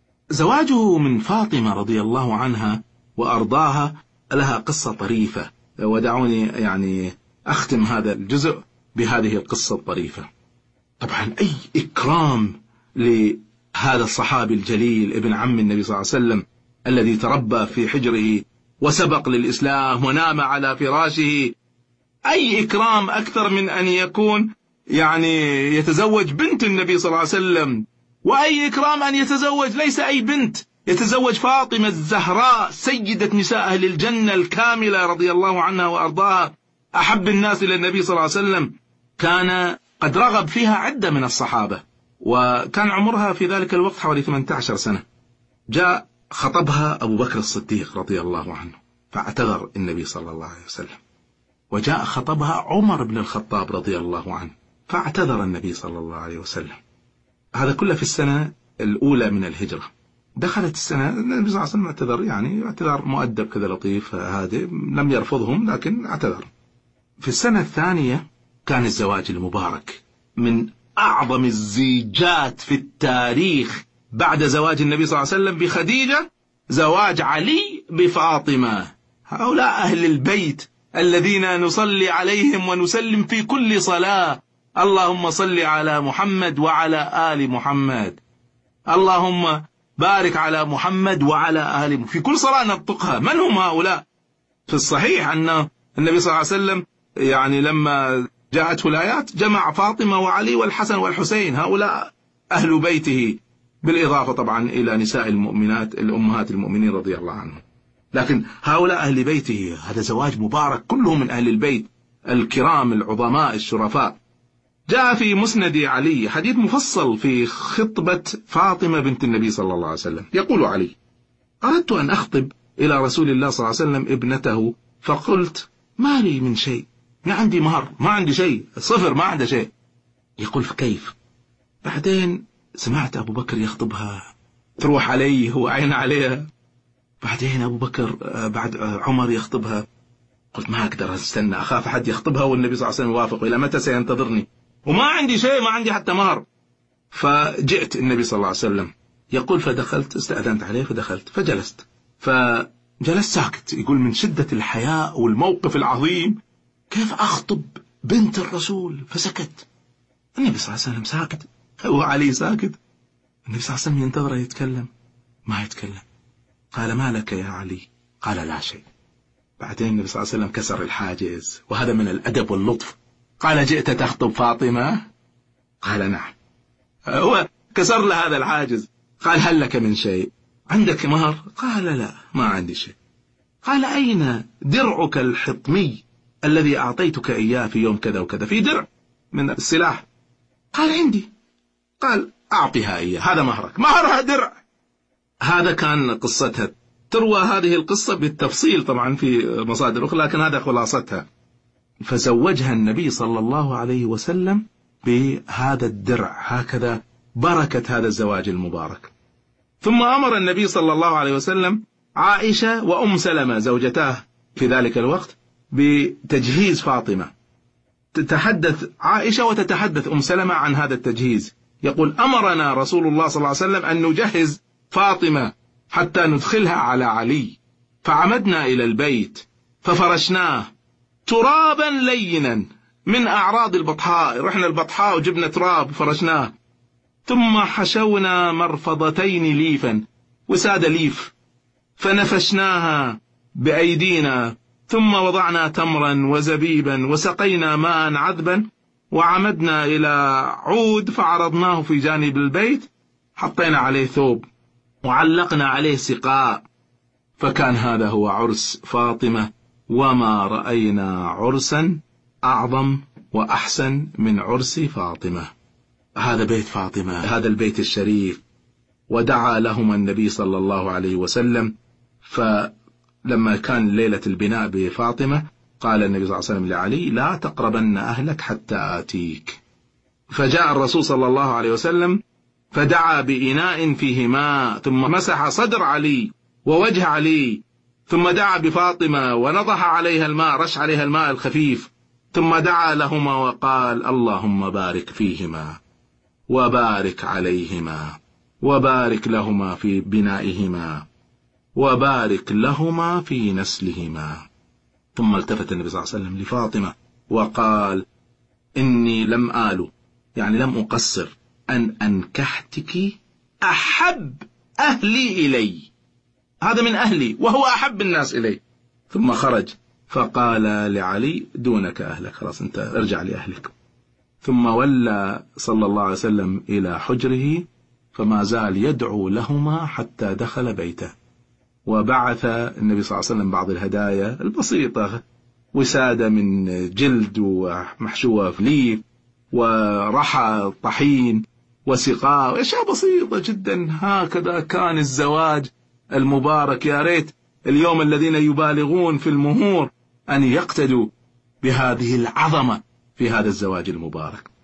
زواجه من فاطمة رضي الله عنها وأرضاها لها قصة طريفة، ودعوني يعني أختم هذا الجزء بهذه القصة الطريفة. طبعا أي إكرام لهذا الصحابي الجليل ابن عم النبي صلى الله عليه وسلم الذي تربى في حجره وسبق للإسلام ونام على فراشه، أي إكرام أكثر من أن يكون يعني يتزوج بنت النبي صلى الله عليه وسلم، وأي إكرام أن يتزوج ليس أي بنت، يتزوج فاطمة الزهراء سيدة نساء أهل الجنة الكاملة رضي الله عنها وأرضاها، أحب الناس إلى النبي صلى الله عليه وسلم. كان قد رغب فيها عدة من الصحابة، وكان عمرها في ذلك الوقت حوالي ثمانية عشر سنة. جاء خطبها أبو بكر الصديق رضي الله عنه فاعتذر النبي صلى الله عليه وسلم، وجاء خطبها عمر بن الخطاب رضي الله عنه فاعتذر النبي صلى الله عليه وسلم. هذا كله في السنة الأولى من الهجرة. دخلت السنة النبي صلى الله عليه وسلم اعتذر، يعني اعتذار مؤدب كذا لطيف هادئ، لم يرفضهم لكن اعتذر. في السنة الثانية كان الزواج المبارك من أعظم الزيجات في التاريخ بعد زواج النبي صلى الله عليه وسلم بخديجة، زواج علي بفاطمة. هؤلاء أهل البيت الذين نصلي عليهم ونسلم في كل صلاة: اللهم صل على محمد وعلى آل محمد، اللهم بارك على محمد وعلى آل محمد، في كل صلاة نطقها. من هم هؤلاء؟ في الصحيح أن النبي صلى الله عليه وسلم يعني لما جاءته الآيات جمع فاطمة وعلي والحسن والحسين، هؤلاء أهل بيته، بالإضافة طبعا إلى نساء المؤمنات الأمهات المؤمنين رضي الله عنهم. لكن هؤلاء أهل بيته، هذا زواج مبارك كلهم من أهل البيت الكرام العظماء الشرفاء. جاء في مسند علي حديث مفصل في خطبة فاطمة بنت النبي صلى الله عليه وسلم. يقول علي: أردت أن أخطب إلى رسول الله صلى الله عليه وسلم ابنته، فقلت: ما لي من شيء، ما عندي مهر، ما عندي شيء، صفر، ما عنده شيء. يقول: فكيف؟ بعدين سمعت أبو بكر يخطبها، تروح عليه هو عين عليها. بعدين أبو بكر بعد عمر يخطبها. قلت: ما أقدر أستنى، أخاف أحد يخطبها والنبي صلى الله عليه وسلم يوافق، إلى متى سينتظرني وما عندي شيء، ما عندي حتى مهر. فجئت النبي صلى الله عليه وسلم. يقول: فدخلت، استأذنت عليه فدخلت فجلست، فجلست ساكت. يقول: من شدة الحياء والموقف العظيم كيف أخطب بنت الرسول؟ فسكت. النبي صلى الله عليه وسلم ساكت وعلي ساكت. النبي صلى الله عليه وسلم ينتظر يتكلم، ما يتكلم. قال: ما لك يا علي؟ قال: لا شيء. بعدين النبي صلى الله عليه وسلم كسر الحاجز، وهذا من الأدب واللطف. قال: جئت تخطب فاطمة؟ قال: نعم. هو كسر له هذا الحاجز. قال: هل لك من شيء؟ عندك مهر؟ قال: لا، ما عندي شيء. قال: أين درعك الحطمي الذي أعطيتك إياه في يوم كذا وكذا؟ في درع من السلاح. قال: عندي. قال: أعطيها إياه، هذا مهرك. مهرها درع. هذا كان قصتها. تروى هذه القصة بالتفصيل طبعا في مصادر أخرى، لكن هذا خلاصتها. فزوجها النبي صلى الله عليه وسلم بهذا الدرع، هكذا بركة هذا الزواج المبارك. ثم أمر النبي صلى الله عليه وسلم عائشة وأم سلمة زوجتاه في ذلك الوقت بتجهيز فاطمة. تتحدث عائشة وتتحدث أم سلمة عن هذا التجهيز. يقول: أمرنا رسول الله صلى الله عليه وسلم أن نجهز فاطمة حتى ندخلها على علي، فعمدنا إلى البيت ففرشناه، ترابا لينا من أعراض البطحاء. رحنا البطحاء وجبنا تراب فرشناه، ثم حشونا مرفضتين ليفا، وسادة ليف، فنفشناها بأيدينا، ثم وضعنا تمرا وزبيبا وسقينا ماء عذبا، وعمدنا إلى عود فعرضناه في جانب البيت، حطينا عليه ثوب وعلقنا عليه سقاء، فكان هذا هو عرس فاطمة. وما رأينا عرسا أعظم وأحسن من عرس فاطمة. هذا بيت فاطمة، هذا البيت الشريف. ودعا لهما النبي صلى الله عليه وسلم، فلما كان ليلة البناء بفاطمة قال النبي صلى الله عليه وسلم لعلي: لا تقربن أهلك حتى آتيك. فجاء الرسول صلى الله عليه وسلم فدعا بإناء فيه ماء، ثم مسح صدر علي ووجه علي، ثم دعا بفاطمة ونضح عليها الماء، رش عليها الماء الخفيف، ثم دعا لهما وقال: اللهم بارك فيهما وبارك عليهما وبارك لهما في بنائهما وبارك لهما في نسلهما. ثم التفت النبي صلى الله عليه وسلم لفاطمة وقال: إني لم آل، يعني لم أقصر، أن أنكحتك أحب أهلي إلي، هذا من أهلي وهو أحب الناس إلي. ثم خرج فقال لعلي: دونك أهلك، خلاص أنت ارجع لأهلك. ثم ولى صلى الله عليه وسلم إلى حجره، فما زال يدعو لهما حتى دخل بيته. وبعث النبي صلى الله عليه وسلم بعض الهدايا البسيطة، وسادة من جلد ومحشوة في ليف ورحى طحين وسقاء وأشياء بسيطة جدا. هكذا كان الزواج المبارك. يا ريت اليوم الذين يبالغون في المهور أن يقتدوا بهذه العظمة في هذا الزواج المبارك.